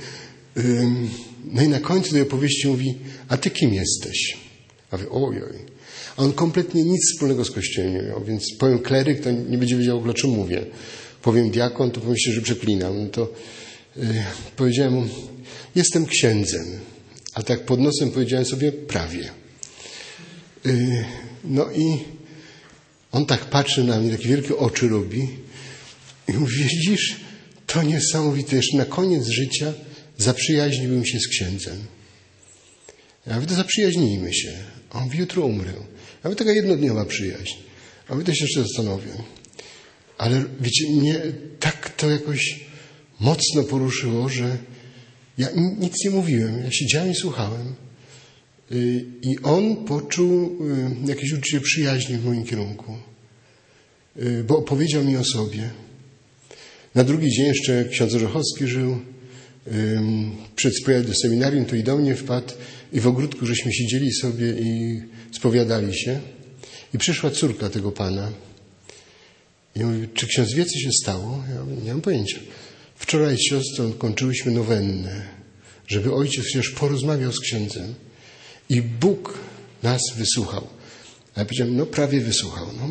No i na końcu tej opowieści mówi, a ty kim jesteś? A wy, ojoj. A on kompletnie nic wspólnego z Kościołem nie miał, więc powiem kleryk, to nie będzie wiedział, o czym mówię. Powiem diakon, to pomyślę, że przeklinam. No to yy, powiedziałem mu, jestem księdzem. A tak pod nosem powiedziałem sobie, prawie. Yy, no i on tak patrzy na mnie, takie wielkie oczy robi i mówi, widzisz, to niesamowite. Jeszcze na koniec życia zaprzyjaźniłbym się z księdzem. Ja mówię, to zaprzyjaźnijmy się. A on mówi, jutro umrę. Ja mówię, taka jednodniowa przyjaźń. A mówię, to się jeszcze zastanowię. Ale wiecie, mnie tak to jakoś mocno poruszyło, że ja nic nie mówiłem. Ja siedziałem i słuchałem. I on poczuł jakieś uczucie przyjaźni w moim kierunku. Bo opowiedział mi o sobie. Na drugi dzień jeszcze ksiądz Orzechowski żył. Przed spowiadaniem do seminarium to i do mnie wpadł. I w ogródku żeśmy siedzieli sobie i spowiadali się. I przyszła córka tego pana. I mówi, czy ksiądz wie, co się stało? Ja mówię, nie mam pojęcia. Wczoraj z siostrą kończyłyśmy nowennę, żeby ojciec chociaż porozmawiał z księdzem. I Bóg nas wysłuchał. A ja powiedziałem, no prawie wysłuchał. No.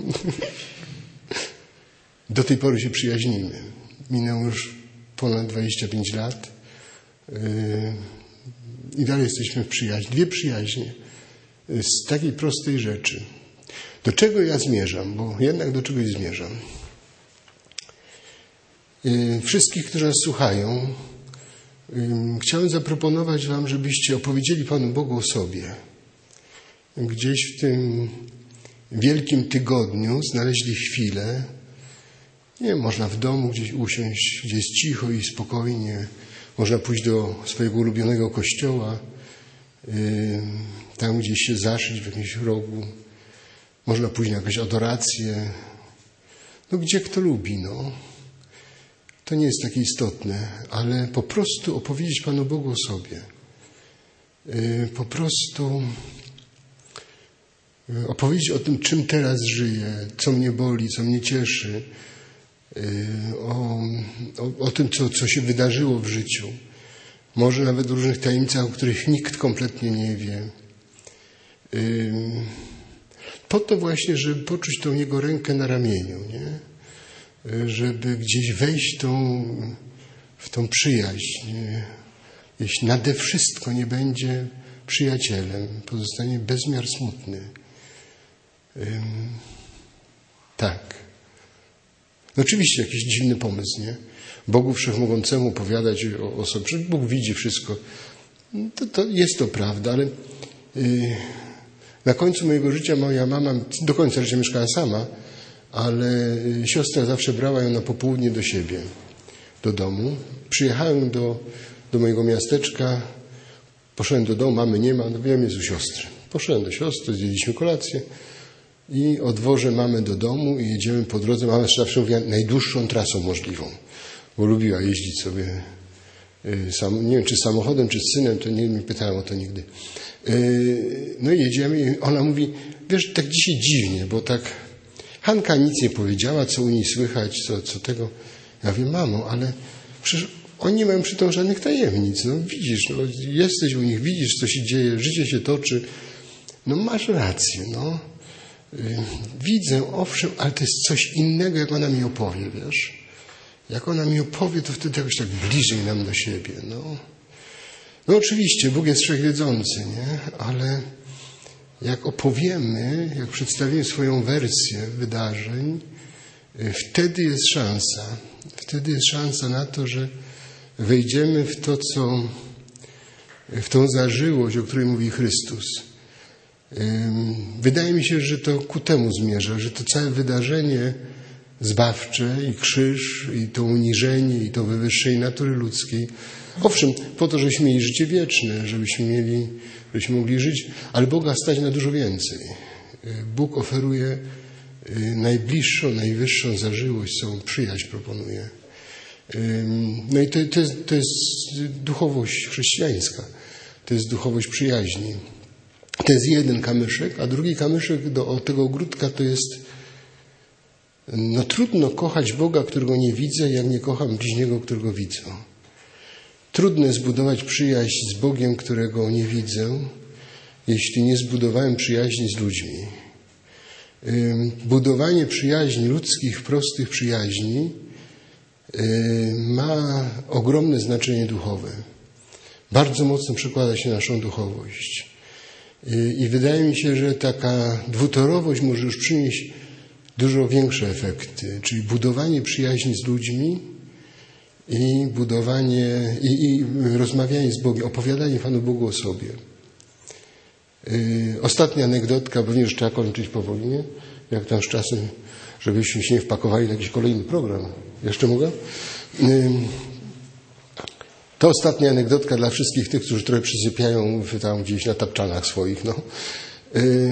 Do tej pory się przyjaźnimy. Minęło już ponad dwadzieścia pięć lat. Yy, I dalej jesteśmy w przyjaźni. Dwie przyjaźnie. z takiej prostej rzeczy. Do czego ja zmierzam? Bo jednak do czegoś zmierzam. Wszystkich, którzy nas słuchają, chciałem zaproponować wam, żebyście opowiedzieli Panu Bogu o sobie. Gdzieś w tym wielkim tygodniu znaleźli chwilę. Nie, można w domu gdzieś usiąść, gdzie jest cicho i spokojnie. Można pójść do swojego ulubionego kościoła, tam gdzieś się zaszyć w jakimś rogu. Można pójść na jakąś adorację. No gdzie kto lubi, no. To nie jest takie istotne, ale po prostu opowiedzieć Panu Bogu o sobie. Po prostu opowiedzieć o tym, czym teraz żyję, co mnie boli, co mnie cieszy, o, o, o tym, co, co się wydarzyło w życiu. Może nawet o różnych tajemnicach, o których nikt kompletnie nie wie. Po to właśnie, żeby poczuć tą Jego rękę na ramieniu, nie? Żeby gdzieś wejść tą, w tą przyjaźń. Jeśli nade wszystko nie będzie przyjacielem, pozostanie bezmiar smutny. Ym, tak. No oczywiście jakiś dziwny pomysł, nie? Bogu Wszechmogącemu opowiadać o, o sobie. Przecież Bóg widzi wszystko. To, to jest to prawda, ale yy, na końcu mojego życia moja mama do końca życia mieszkała sama, ale siostra zawsze brała ją na popołudnie do siebie, do domu. Przyjechałem do, do mojego miasteczka, poszedłem do domu, mamy nie ma, no wiem, jest u siostry. Poszedłem do siostry, zjedliśmy kolację i odwożę mamę do domu i jedziemy po drodze. Mama zawsze mówiła najdłuższą trasą możliwą, bo lubiła jeździć sobie, sam, nie wiem, czy samochodem, czy z synem, to nie, nie pytałem o to nigdy. No i jedziemy i ona mówi, wiesz, tak dzisiaj dziwnie, bo tak Hanka nic nie powiedziała, co u niej słychać, co, co tego. Ja mówię, mamo, ale przecież oni nie mają przy tym żadnych tajemnic. No widzisz, no, jesteś u nich, widzisz, co się dzieje, życie się toczy. No masz rację, no. Widzę, owszem, ale to jest coś innego, jak ona mi opowie, wiesz. Jak ona mi opowie, to wtedy jakoś tak bliżej nam do siebie, no. No oczywiście, Bóg jest wszechwiedzący, nie? Ale jak opowiemy, jak przedstawimy swoją wersję wydarzeń, wtedy jest szansa. Wtedy jest szansa na to, że wejdziemy w to, co, w tą zażyłość, o której mówi Chrystus. Wydaje mi się, że to ku temu zmierza, że to całe wydarzenie zbawcze i krzyż, i to uniżenie, i to wywyższenie natury ludzkiej. Owszem, po to, żebyśmy mieli życie wieczne, żebyśmy mieli, żebyśmy mogli żyć, ale Boga stać na dużo więcej. Bóg oferuje najbliższą, najwyższą zażyłość, całą przyjaźń proponuje. No i to, to, jest, to jest duchowość chrześcijańska. To jest duchowość przyjaźni. To jest jeden kamyszek, a drugi kamyszek do tego ogródka to jest no trudno kochać Boga, którego nie widzę, jak nie kocham bliźniego, którego widzę. Trudno jest zbudować przyjaźń z Bogiem, którego nie widzę, jeśli nie zbudowałem przyjaźni z ludźmi. Budowanie przyjaźni ludzkich, prostych przyjaźni ma ogromne znaczenie duchowe. Bardzo mocno przekłada się na naszą duchowość. I wydaje mi się, że taka dwutorowość może już przynieść dużo większe efekty, czyli budowanie przyjaźni z ludźmi i budowanie i, i rozmawianie z Bogiem, opowiadanie Panu Bogu o sobie. Yy, ostatnia anegdotka, pewnie już trzeba kończyć powoli, nie? Jak tam z czasem, żebyśmy się nie wpakowali na jakiś kolejny program. Jeszcze mogę? Yy, to ostatnia anegdotka dla wszystkich tych, którzy trochę przysypiają tam gdzieś na tapczanach swoich. No. Yy,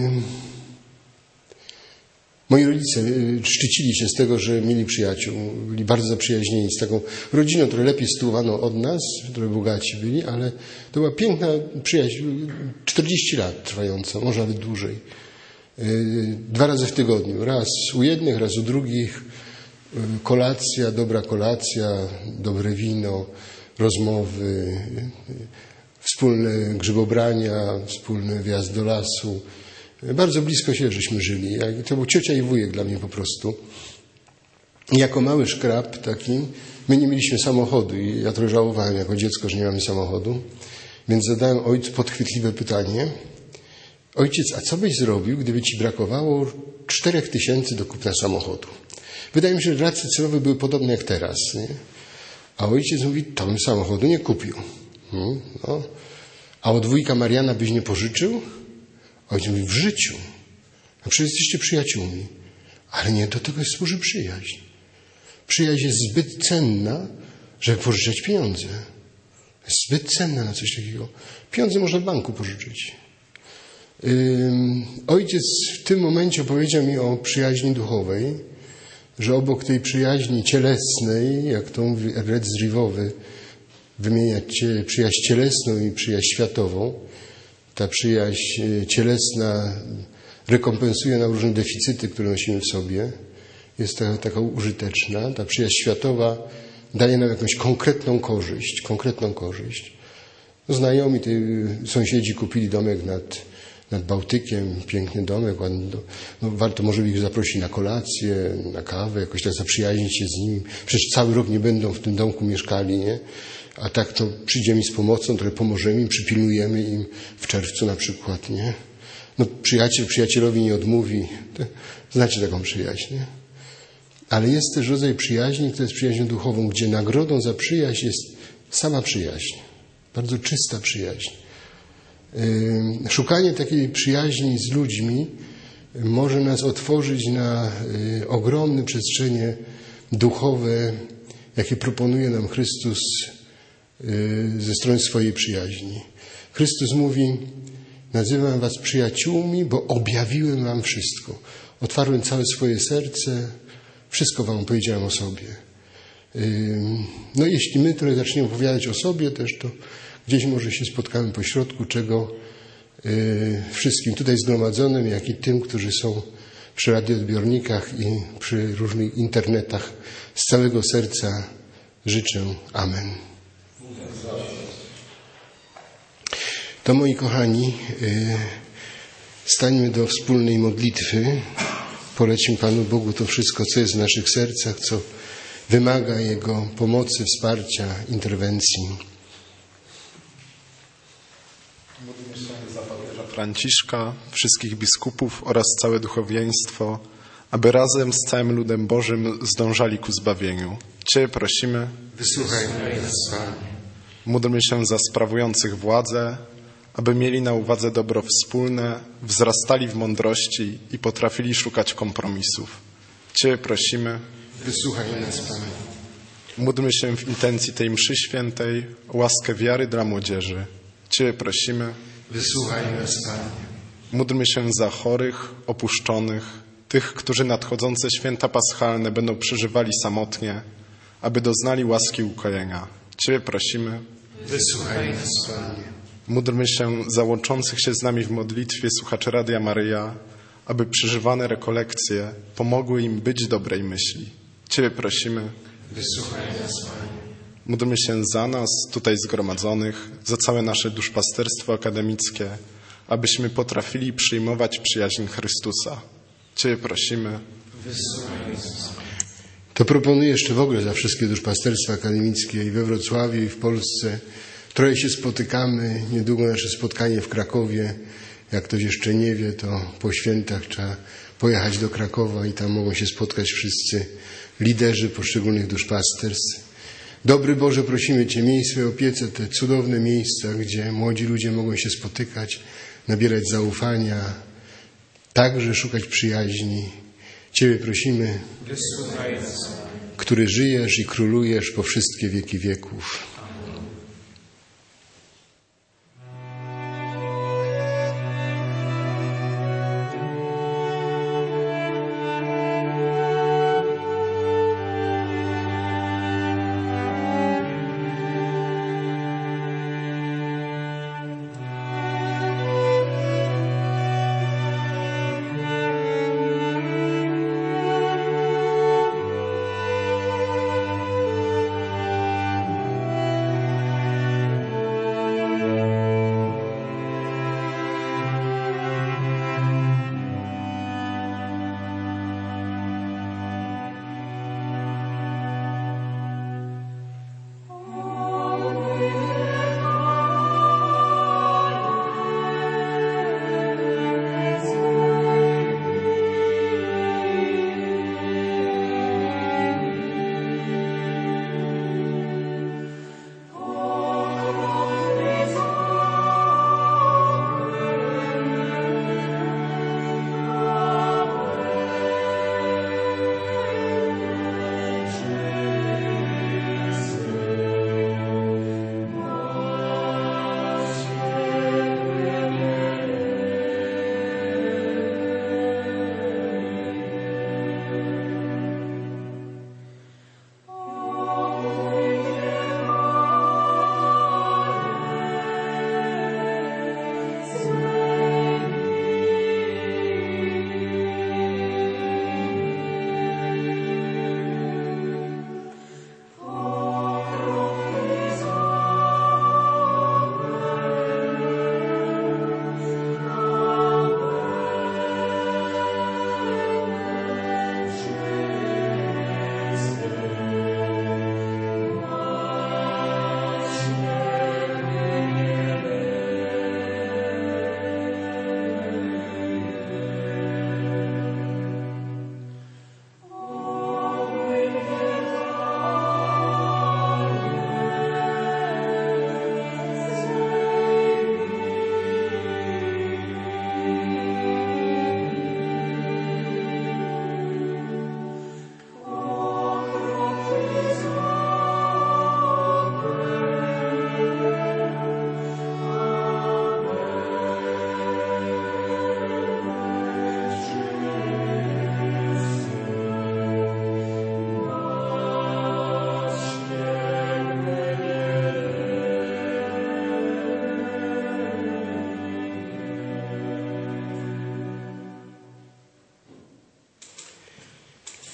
Moi rodzice szczycili się z tego, że mieli przyjaciół. Byli bardzo zaprzyjaźnieni z taką rodziną, trochę lepiej sytuowaną od nas, trochę bogaci byli, ale to była piękna przyjaźń, czterdzieści lat trwająca, może nawet dłużej. Dwa razy w tygodniu. Raz u jednych, raz u drugich. Kolacja, dobra kolacja, dobre wino, rozmowy, wspólne grzybobrania, wspólny wjazd do lasu. Bardzo blisko się żeśmy żyli. To był ciocia i wujek dla mnie po prostu. I jako mały szkrab taki, my nie mieliśmy samochodu i ja trochę żałowałem jako dziecko, że nie mamy samochodu. Więc zadałem ojcu podchwytliwe pytanie Ojciec, a co byś zrobił, gdyby ci brakowało czterech tysięcy do kupna samochodu? Wydaje mi się, że racje celowe były podobne jak teraz. Nie? A ojciec mówi, to bym samochodu nie kupił. Hmm, no. A od wujka Mariana byś nie pożyczył? Ojciec mówi, w życiu. No przecież jesteście przyjaciółmi. Ale nie do tego służy przyjaźń. Przyjaźń jest zbyt cenna, żeby pożyczać pieniądze. Jest zbyt cenna na coś takiego. Pieniądze można w banku pożyczyć. Ojciec w tym momencie opowiedział mi o przyjaźni duchowej, że obok tej przyjaźni cielesnej, jak to mówi Ernest Rivowy, wymienia przyjaźń cielesną i przyjaźń światową. Ta przyjaźń cielesna rekompensuje nam różne deficyty, które nosimy w sobie. Jest to taka użyteczna. Ta przyjaźń światowa daje nam jakąś konkretną korzyść. Konkretną korzyść. Znajomi, tej, sąsiedzi kupili domek nad, nad Bałtykiem, piękny domek. Ładny dom. No, warto może ich zaprosić na kolację, na kawę, jakoś tak zaprzyjaźnić się z nimi. Przecież cały rok nie będą w tym domku mieszkali, nie? A tak to przyjdziemy z pomocą, trochę pomożemy im, przypilnujemy im w czerwcu na przykład, nie? No przyjaciel przyjacielowi nie odmówi. To znacie taką przyjaźń, nie? Ale jest też rodzaj przyjaźni, która jest przyjaźnią duchową, gdzie nagrodą za przyjaźń jest sama przyjaźń. Bardzo czysta przyjaźń. Yy, szukanie takiej przyjaźni z ludźmi może nas otworzyć na yy, ogromne przestrzenie duchowe, jakie proponuje nam Chrystus ze strony swojej przyjaźni. Chrystus mówi, nazywam was przyjaciółmi, bo objawiłem wam wszystko. Otwarłem całe swoje serce, wszystko wam powiedziałem o sobie. No jeśli my trochę zaczniemy opowiadać o sobie też, to gdzieś może się spotkamy po środku, czego wszystkim tutaj zgromadzonym, jak i tym, którzy są przy radioodbiornikach i przy różnych internetach z całego serca życzę. Amen. To, moi kochani, stańmy do wspólnej modlitwy. Polećmy Panu Bogu to wszystko, co jest w naszych sercach, co wymaga Jego pomocy, wsparcia, interwencji. Módlmy się za papieża Franciszka, wszystkich biskupów oraz całe duchowieństwo, aby razem z całym ludem Bożym zdążali ku zbawieniu. Cię prosimy, wysłuchaj nas, Panie. Módlmy się za sprawujących władzę, aby mieli na uwadze dobro wspólne, wzrastali w mądrości i potrafili szukać kompromisów. Cię prosimy, wysłuchaj nas, Panie. Módlmy się w intencji tej mszy świętej o łaskę wiary dla młodzieży. Cię prosimy, wysłuchaj nas, Panie. Módlmy się za chorych, opuszczonych, tych, którzy nadchodzące święta paschalne będą przeżywali samotnie, aby doznali łaski ukojenia. Ciebie prosimy, wysłuchaj nas, Panie. Módlmy się za łączących się z nami w modlitwie słuchaczy Radia Maryja, aby przeżywane rekolekcje pomogły im być dobrej myśli. Ciebie prosimy, wysłuchaj nas, Panie. Módlmy się za nas, tutaj zgromadzonych, za całe nasze duszpasterstwo akademickie, abyśmy potrafili przyjmować przyjaźń Chrystusa. Ciebie prosimy, wysłuchaj nas. To proponuję jeszcze w ogóle za wszystkie duszpasterstwa akademickie i we Wrocławiu, i w Polsce. Trochę się spotykamy, niedługo nasze spotkanie w Krakowie. Jak ktoś jeszcze nie wie, to po świętach trzeba pojechać do Krakowa i tam mogą się spotkać wszyscy liderzy poszczególnych duszpasterstw. Dobry Boże, prosimy Cię, miej w swojej opiece te cudowne miejsca, gdzie młodzi ludzie mogą się spotykać, nabierać zaufania, także szukać przyjaźni. Ciebie prosimy, który żyjesz i królujesz po wszystkie wieki wieków.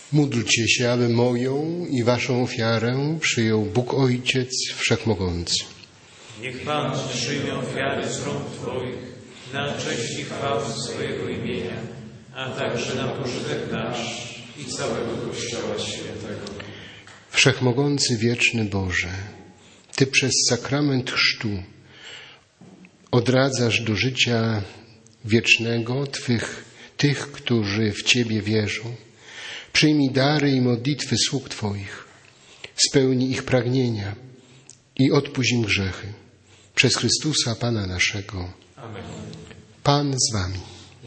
Módlcie się, aby moją i waszą ofiarę przyjął Bóg Ojciec Wszechmogący. Niech Pan przyjmie ofiary z rąk Twoich na cześć i chwałę swojego imienia, a także na pożytek nasz i całego Kościoła Świętego. Wszechmogący, wieczny Boże, Ty przez sakrament chrztu odradzasz do życia wiecznego Twych, tych, którzy w Ciebie wierzą. Przyjmij dary i modlitwy sług Twoich, spełnij ich pragnienia i odpuść im grzechy. Przez Chrystusa Pana naszego. Amen. Pan z Wami.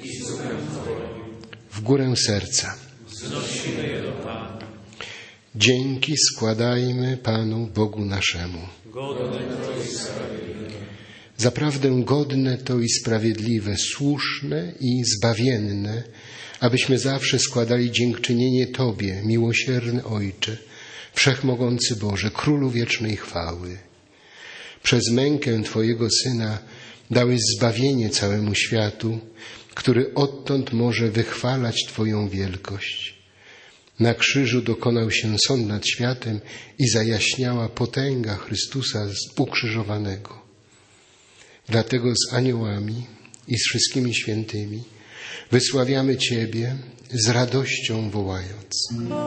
W górę serca. Wznosimy je do Pana. Dzięki składajmy Panu Bogu naszemu. Godne to i sprawiedliwe. Zaprawdę godne to i sprawiedliwe, słuszne i zbawienne, abyśmy zawsze składali dziękczynienie Tobie, miłosierny Ojcze, Wszechmogący Boże, Królu wiecznej chwały. Przez mękę Twojego Syna dałeś zbawienie całemu światu, który odtąd może wychwalać Twoją wielkość. Na krzyżu dokonał się sąd nad światem i zajaśniała potęga Chrystusa ukrzyżowanego. Dlatego z aniołami i z wszystkimi świętymi wysławiamy Ciebie z radością wołając.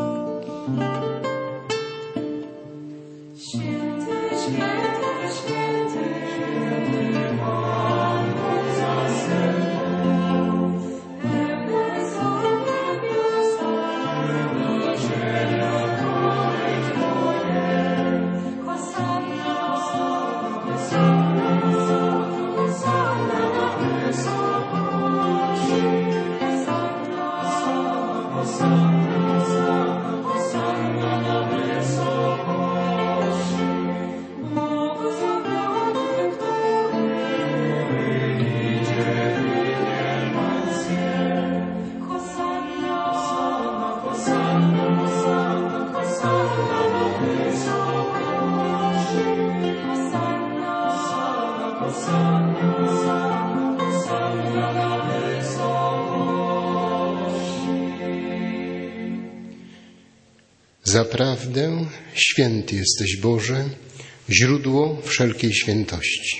Zaprawdę święty jesteś, Boże, źródło wszelkiej świętości.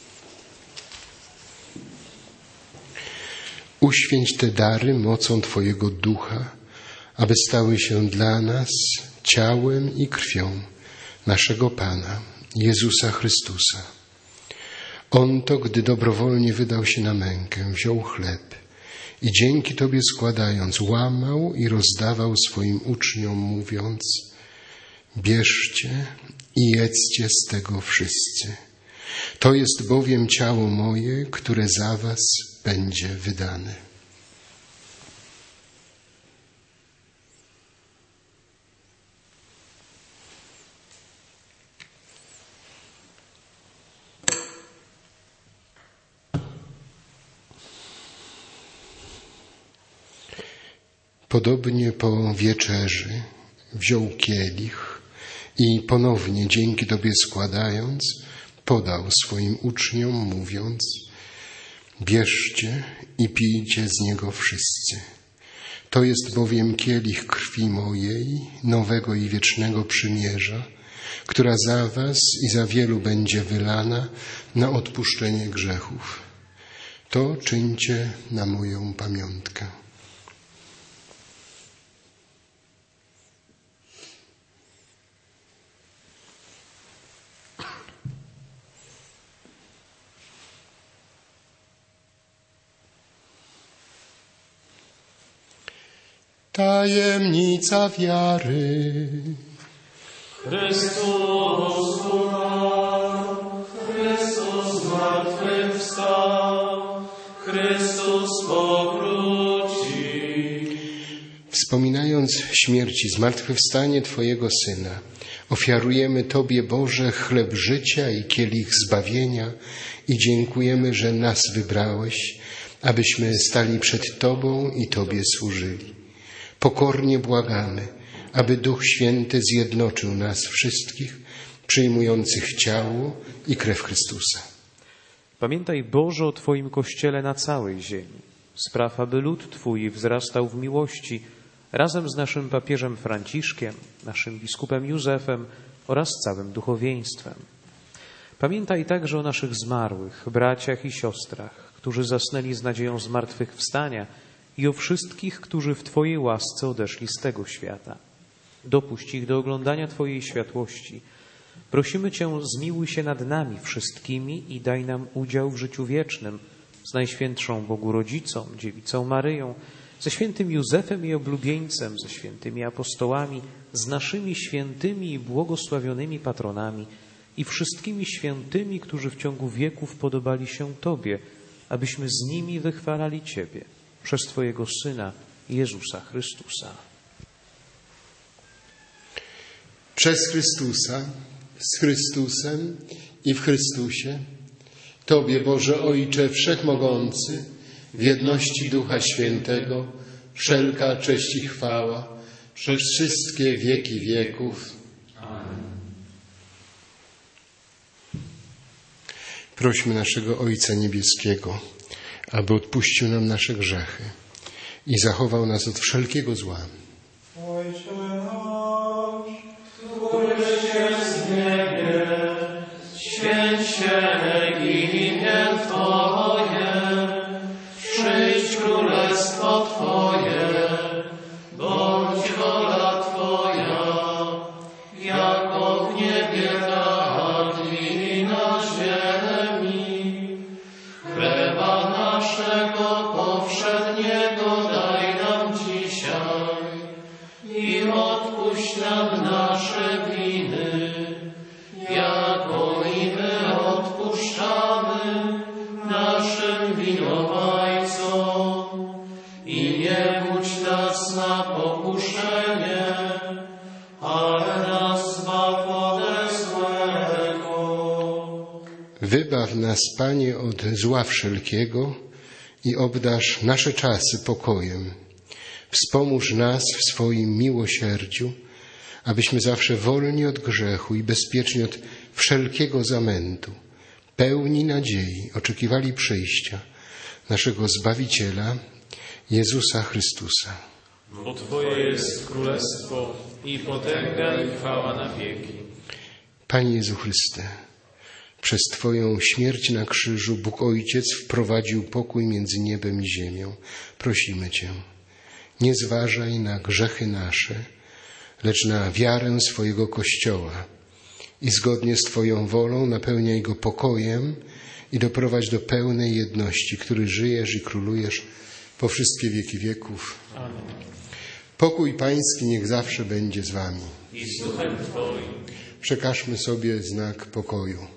Uświęć te dary mocą Twojego Ducha, aby stały się dla nas ciałem i krwią naszego Pana, Jezusa Chrystusa. On to, gdy dobrowolnie wydał się na mękę, wziął chleb i dzięki Tobie składając, łamał i rozdawał swoim uczniom, mówiąc: bierzcie i jedzcie z tego wszyscy. To jest bowiem ciało moje, które za was będzie wydane. Podobnie po wieczerzy wziął kielich i ponownie dzięki Tobie składając, podał swoim uczniom, mówiąc: bierzcie i pijcie z niego wszyscy. To jest bowiem kielich krwi mojej, nowego i wiecznego przymierza, która za was i za wielu będzie wylana na odpuszczenie grzechów. To czyńcie na moją pamiątkę. Tajemnica wiary. Chrystus umarł, Chrystus zmartwychwstał, Chrystus powróci. Wspominając śmierć i zmartwychwstanie Twojego Syna, ofiarujemy Tobie, Boże, chleb życia i kielich zbawienia i dziękujemy, że nas wybrałeś, abyśmy stali przed Tobą i Tobie służyli. Pokornie błagamy, aby Duch Święty zjednoczył nas wszystkich, przyjmujących ciało i krew Chrystusa. Pamiętaj, Boże, o Twoim Kościele na całej ziemi. Spraw, aby lud Twój wzrastał w miłości razem z naszym papieżem Franciszkiem, naszym biskupem Józefem oraz całym duchowieństwem. Pamiętaj także o naszych zmarłych, braciach i siostrach, którzy zasnęli z nadzieją zmartwychwstania i o wszystkich, którzy w Twojej łasce odeszli z tego świata. Dopuść ich do oglądania Twojej światłości. Prosimy Cię, zmiłuj się nad nami wszystkimi i daj nam udział w życiu wiecznym z Najświętszą Bogu Rodzicą, Dziewicą Maryją, ze świętym Józefem i oblubieńcem, ze świętymi apostołami, z naszymi świętymi i błogosławionymi patronami i wszystkimi świętymi, którzy w ciągu wieków podobali się Tobie, abyśmy z nimi wychwalali Ciebie przez Twojego Syna, Jezusa Chrystusa. Przez Chrystusa, z Chrystusem i w Chrystusie, Tobie, Boże Ojcze Wszechmogący, w jedności Ducha Świętego, wszelka cześć i chwała przez wszystkie wieki wieków. Amen. Prośmy naszego Ojca Niebieskiego, aby odpuścił nam nasze grzechy i zachował nas od wszelkiego zła. Ojcze nasz, któryś jest w niebie, święć się imię Twoje, przyjdź królestwo Twoje, bądź wola Twoja, jako w niebie, tak i na ziemi. Chleba naszego powszedniego daj nam dzisiaj i odpuść nam nasze winy, jako i my odpuszczamy naszym winowajcom. I nie budź nas na pokuszenie, ale nas zbaw ode złego. Wybaw nas, Panie, od zła wszelkiego i obdarz nasze czasy pokojem. Wspomóż nas w swoim miłosierdziu, abyśmy zawsze wolni od grzechu i bezpieczni od wszelkiego zamętu, pełni nadziei, oczekiwali przyjścia naszego Zbawiciela, Jezusa Chrystusa. Bo Twoje jest królestwo i potęga i chwała na wieki. Panie Jezu Chryste, przez Twoją śmierć na krzyżu Bóg Ojciec wprowadził pokój między niebem i ziemią. Prosimy Cię, nie zważaj na grzechy nasze, lecz na wiarę swojego Kościoła i zgodnie z Twoją wolą napełniaj go pokojem i doprowadź do pełnej jedności, który żyjesz i królujesz po wszystkie wieki wieków. Amen. Pokój Pański niech zawsze będzie z Wami. I z duchem Twoim. Przekażmy sobie znak pokoju.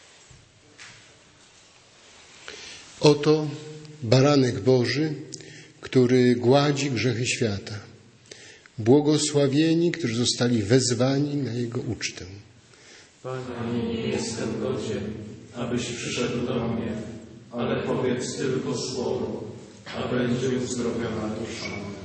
Oto baranek Boży, który gładzi grzechy świata. Błogosławieni, którzy zostali wezwani na Jego ucztę. Panie, nie jestem godzien, abyś przyszedł do mnie, ale powiedz tylko słowo, a będzie uzdrowiona dusza moja.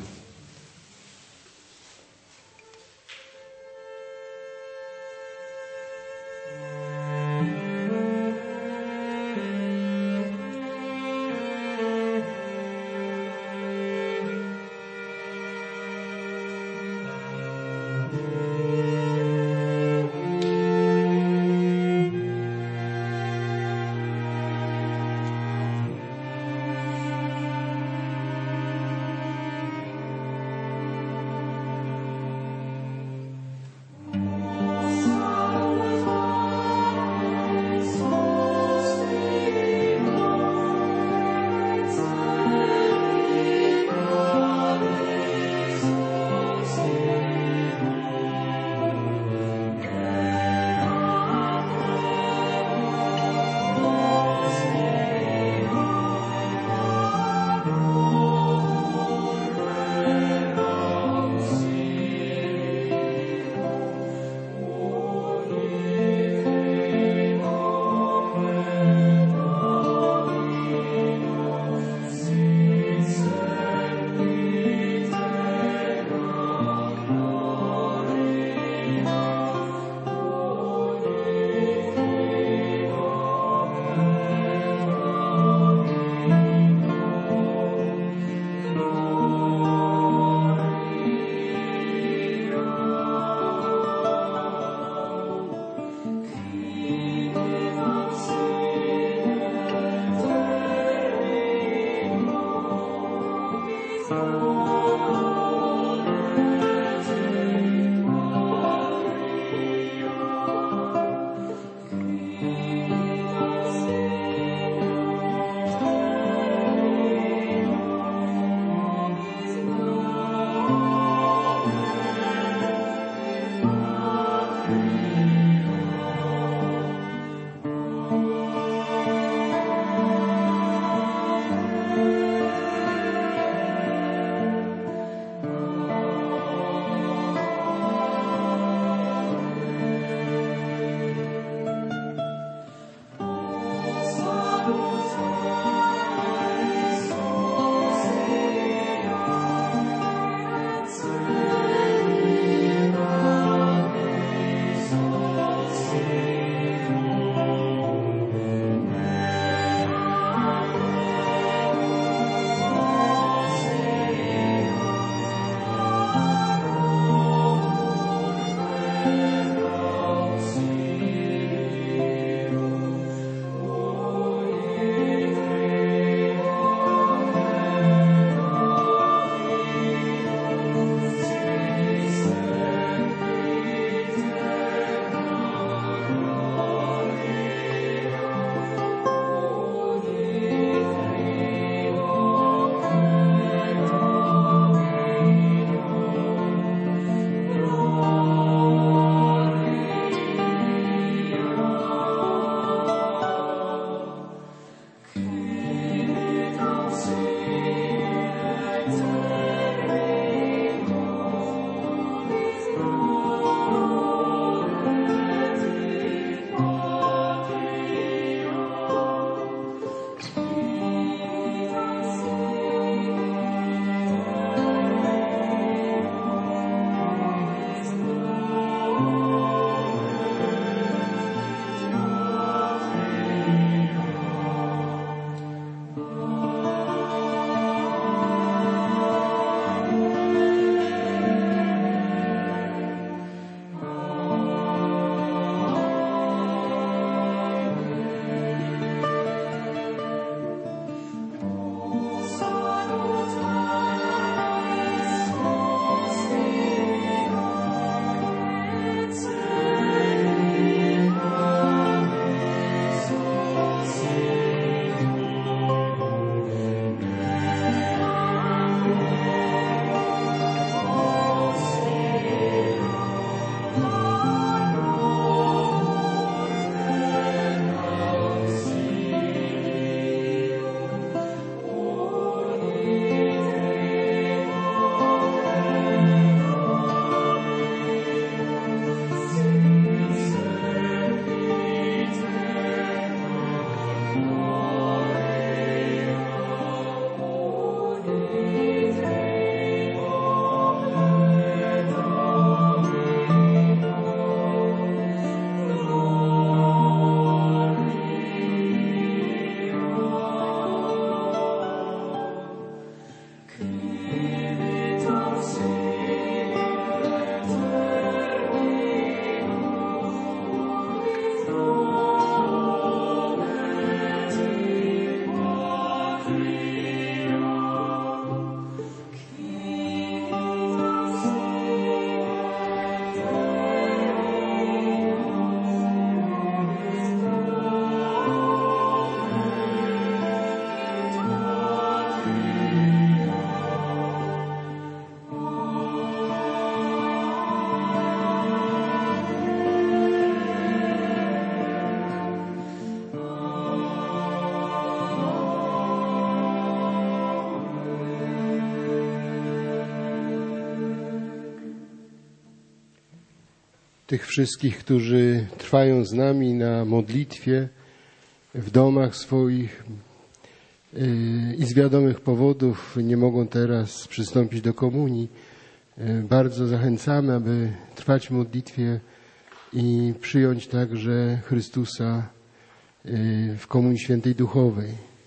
tych wszystkich, którzy trwają z nami na modlitwie w domach swoich i z wiadomych powodów nie mogą teraz przystąpić do komunii. Bardzo zachęcamy, aby trwać w modlitwie i przyjąć także Chrystusa w Komunii Świętej Duchowej.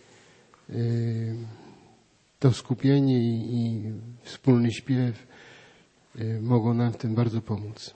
To skupienie i wspólny śpiew mogą nam w tym bardzo pomóc.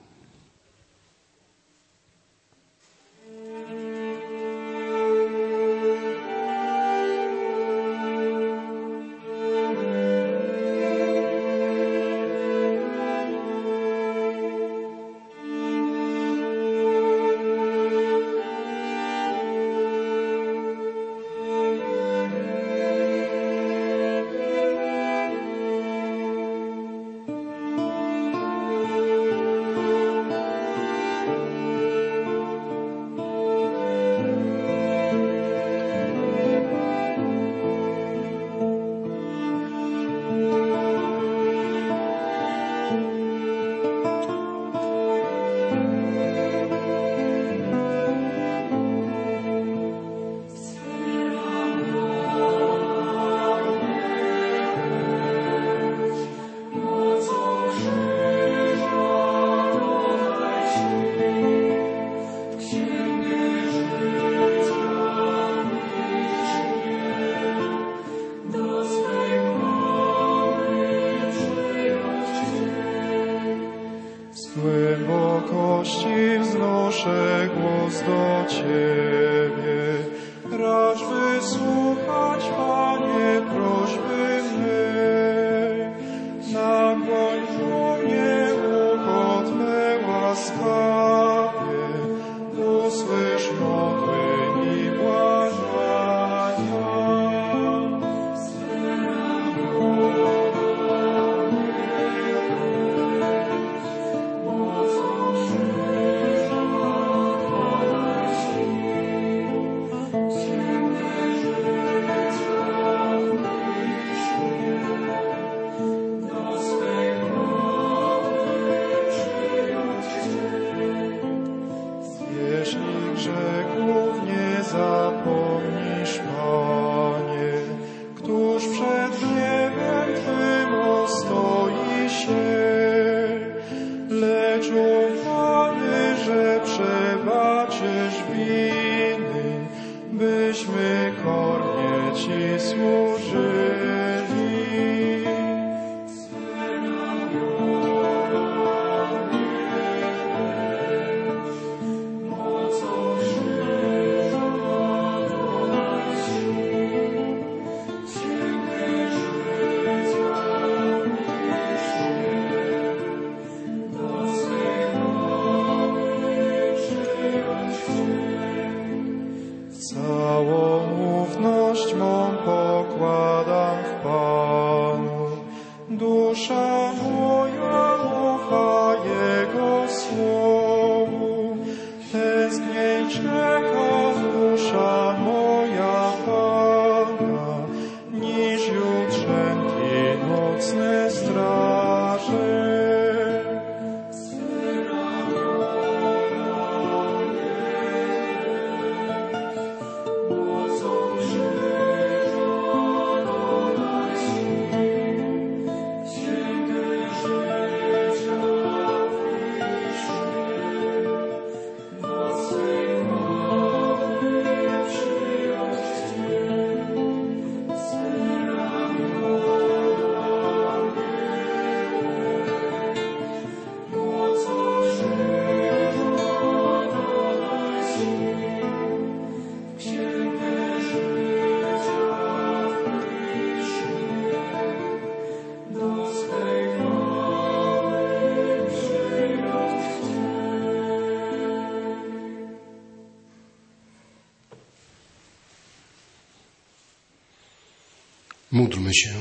Módlmy się.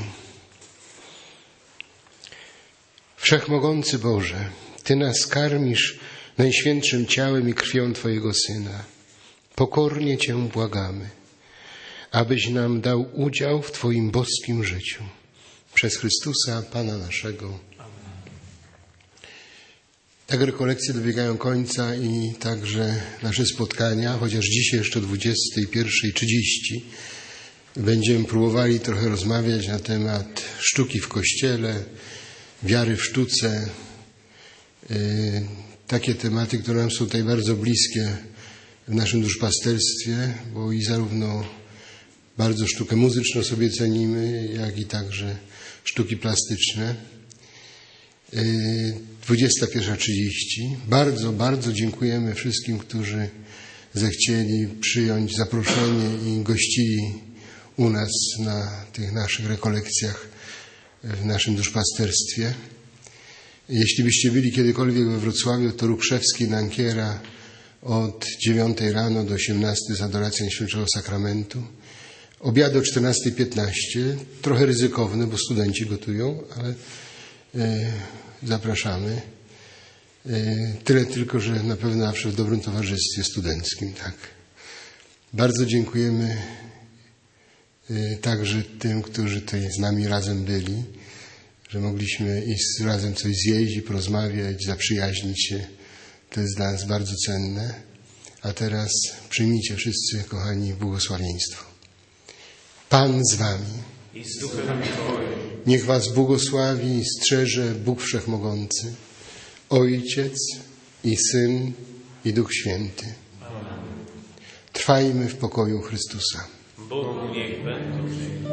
Wszechmogący Boże, Ty nas karmisz najświętszym ciałem i krwią Twojego Syna. Pokornie Cię błagamy, abyś nam dał udział w Twoim boskim życiu. Przez Chrystusa, Pana naszego. Tak rekolekcje dobiegają końca i także nasze spotkania, chociaż dzisiaj jeszcze o dwudziestej pierwszej trzydzieści będziemy próbowali trochę rozmawiać na temat sztuki w Kościele, wiary w sztuce. Takie tematy, które nam są tutaj bardzo bliskie w naszym duszpasterstwie, bo i zarówno bardzo sztukę muzyczną sobie cenimy, jak i także sztuki plastyczne. dwudziesta pierwsza trzydzieści. Bardzo, bardzo dziękujemy wszystkim, którzy zechcieli przyjąć zaproszenie i gościli u nas na tych naszych rekolekcjach w naszym duszpasterstwie. Jeśli byście byli kiedykolwiek we Wrocławiu, to Ruch Krzewski Nankiera od dziewiątej rano do osiemnastej z adoracją Świętego Sakramentu. Obiady o czternastej piętnaście. Trochę ryzykowne, bo studenci gotują, ale e, zapraszamy. E, tyle tylko, że na pewno zawsze w dobrym towarzystwie studenckim. Tak. Bardzo dziękujemy e, także tym, którzy tutaj z nami razem byli, że mogliśmy iść razem coś zjeść i porozmawiać, zaprzyjaźnić się. To jest dla nas bardzo cenne. A teraz przyjmijcie wszyscy, kochani, błogosławieństwo. Pan z wami. I z duchem Twoim. Niech was błogosławi i strzeże Bóg Wszechmogący, Ojciec i Syn i Duch Święty. Amen. Trwajmy w pokoju Chrystusa. Bogu niech będą dzięki.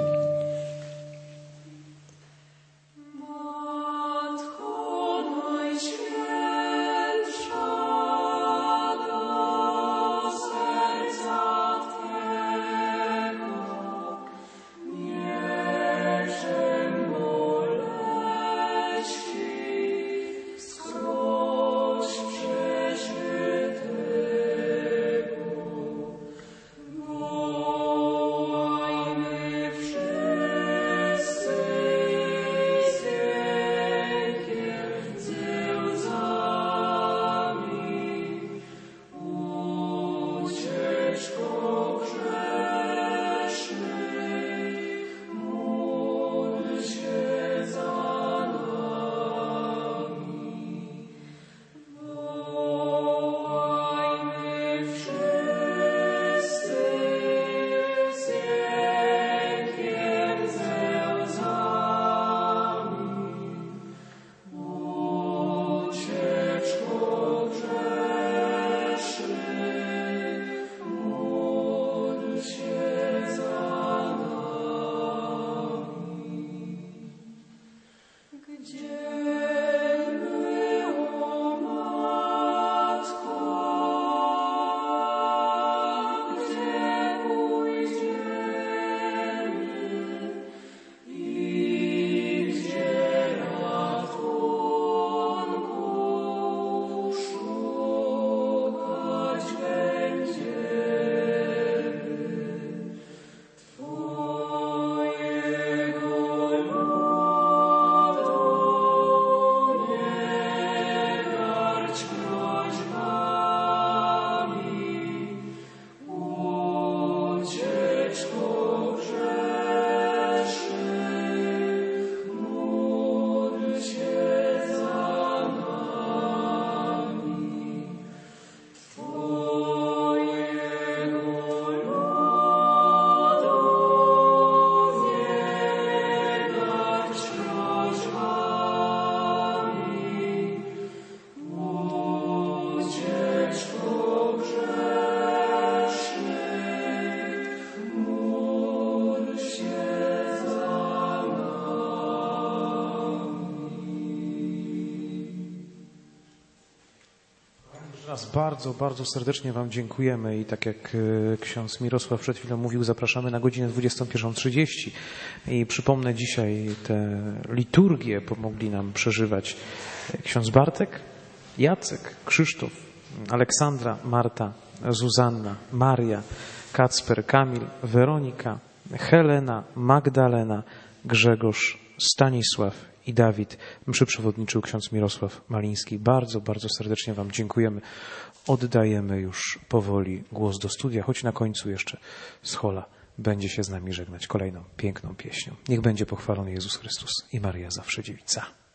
Raz bardzo, bardzo serdecznie Wam dziękujemy i tak jak ksiądz Mirosław przed chwilą mówił, zapraszamy na godzinę dwudziestą pierwszą trzydzieści i przypomnę, dzisiaj tę liturgię pomogli nam przeżywać ksiądz Bartek, Jacek, Krzysztof, Aleksandra, Marta, Zuzanna, Maria, Kacper, Kamil, Weronika, Helena, Magdalena, Grzegorz, Stanisław i Dawid. Mszy przewodniczył ksiądz Mirosław Maliński. Bardzo, bardzo serdecznie Wam dziękujemy. Oddajemy już powoli głos do studia, choć na końcu jeszcze Schola będzie się z nami żegnać kolejną piękną pieśnią. Niech będzie pochwalony Jezus Chrystus i Maryja zawsze dziewica.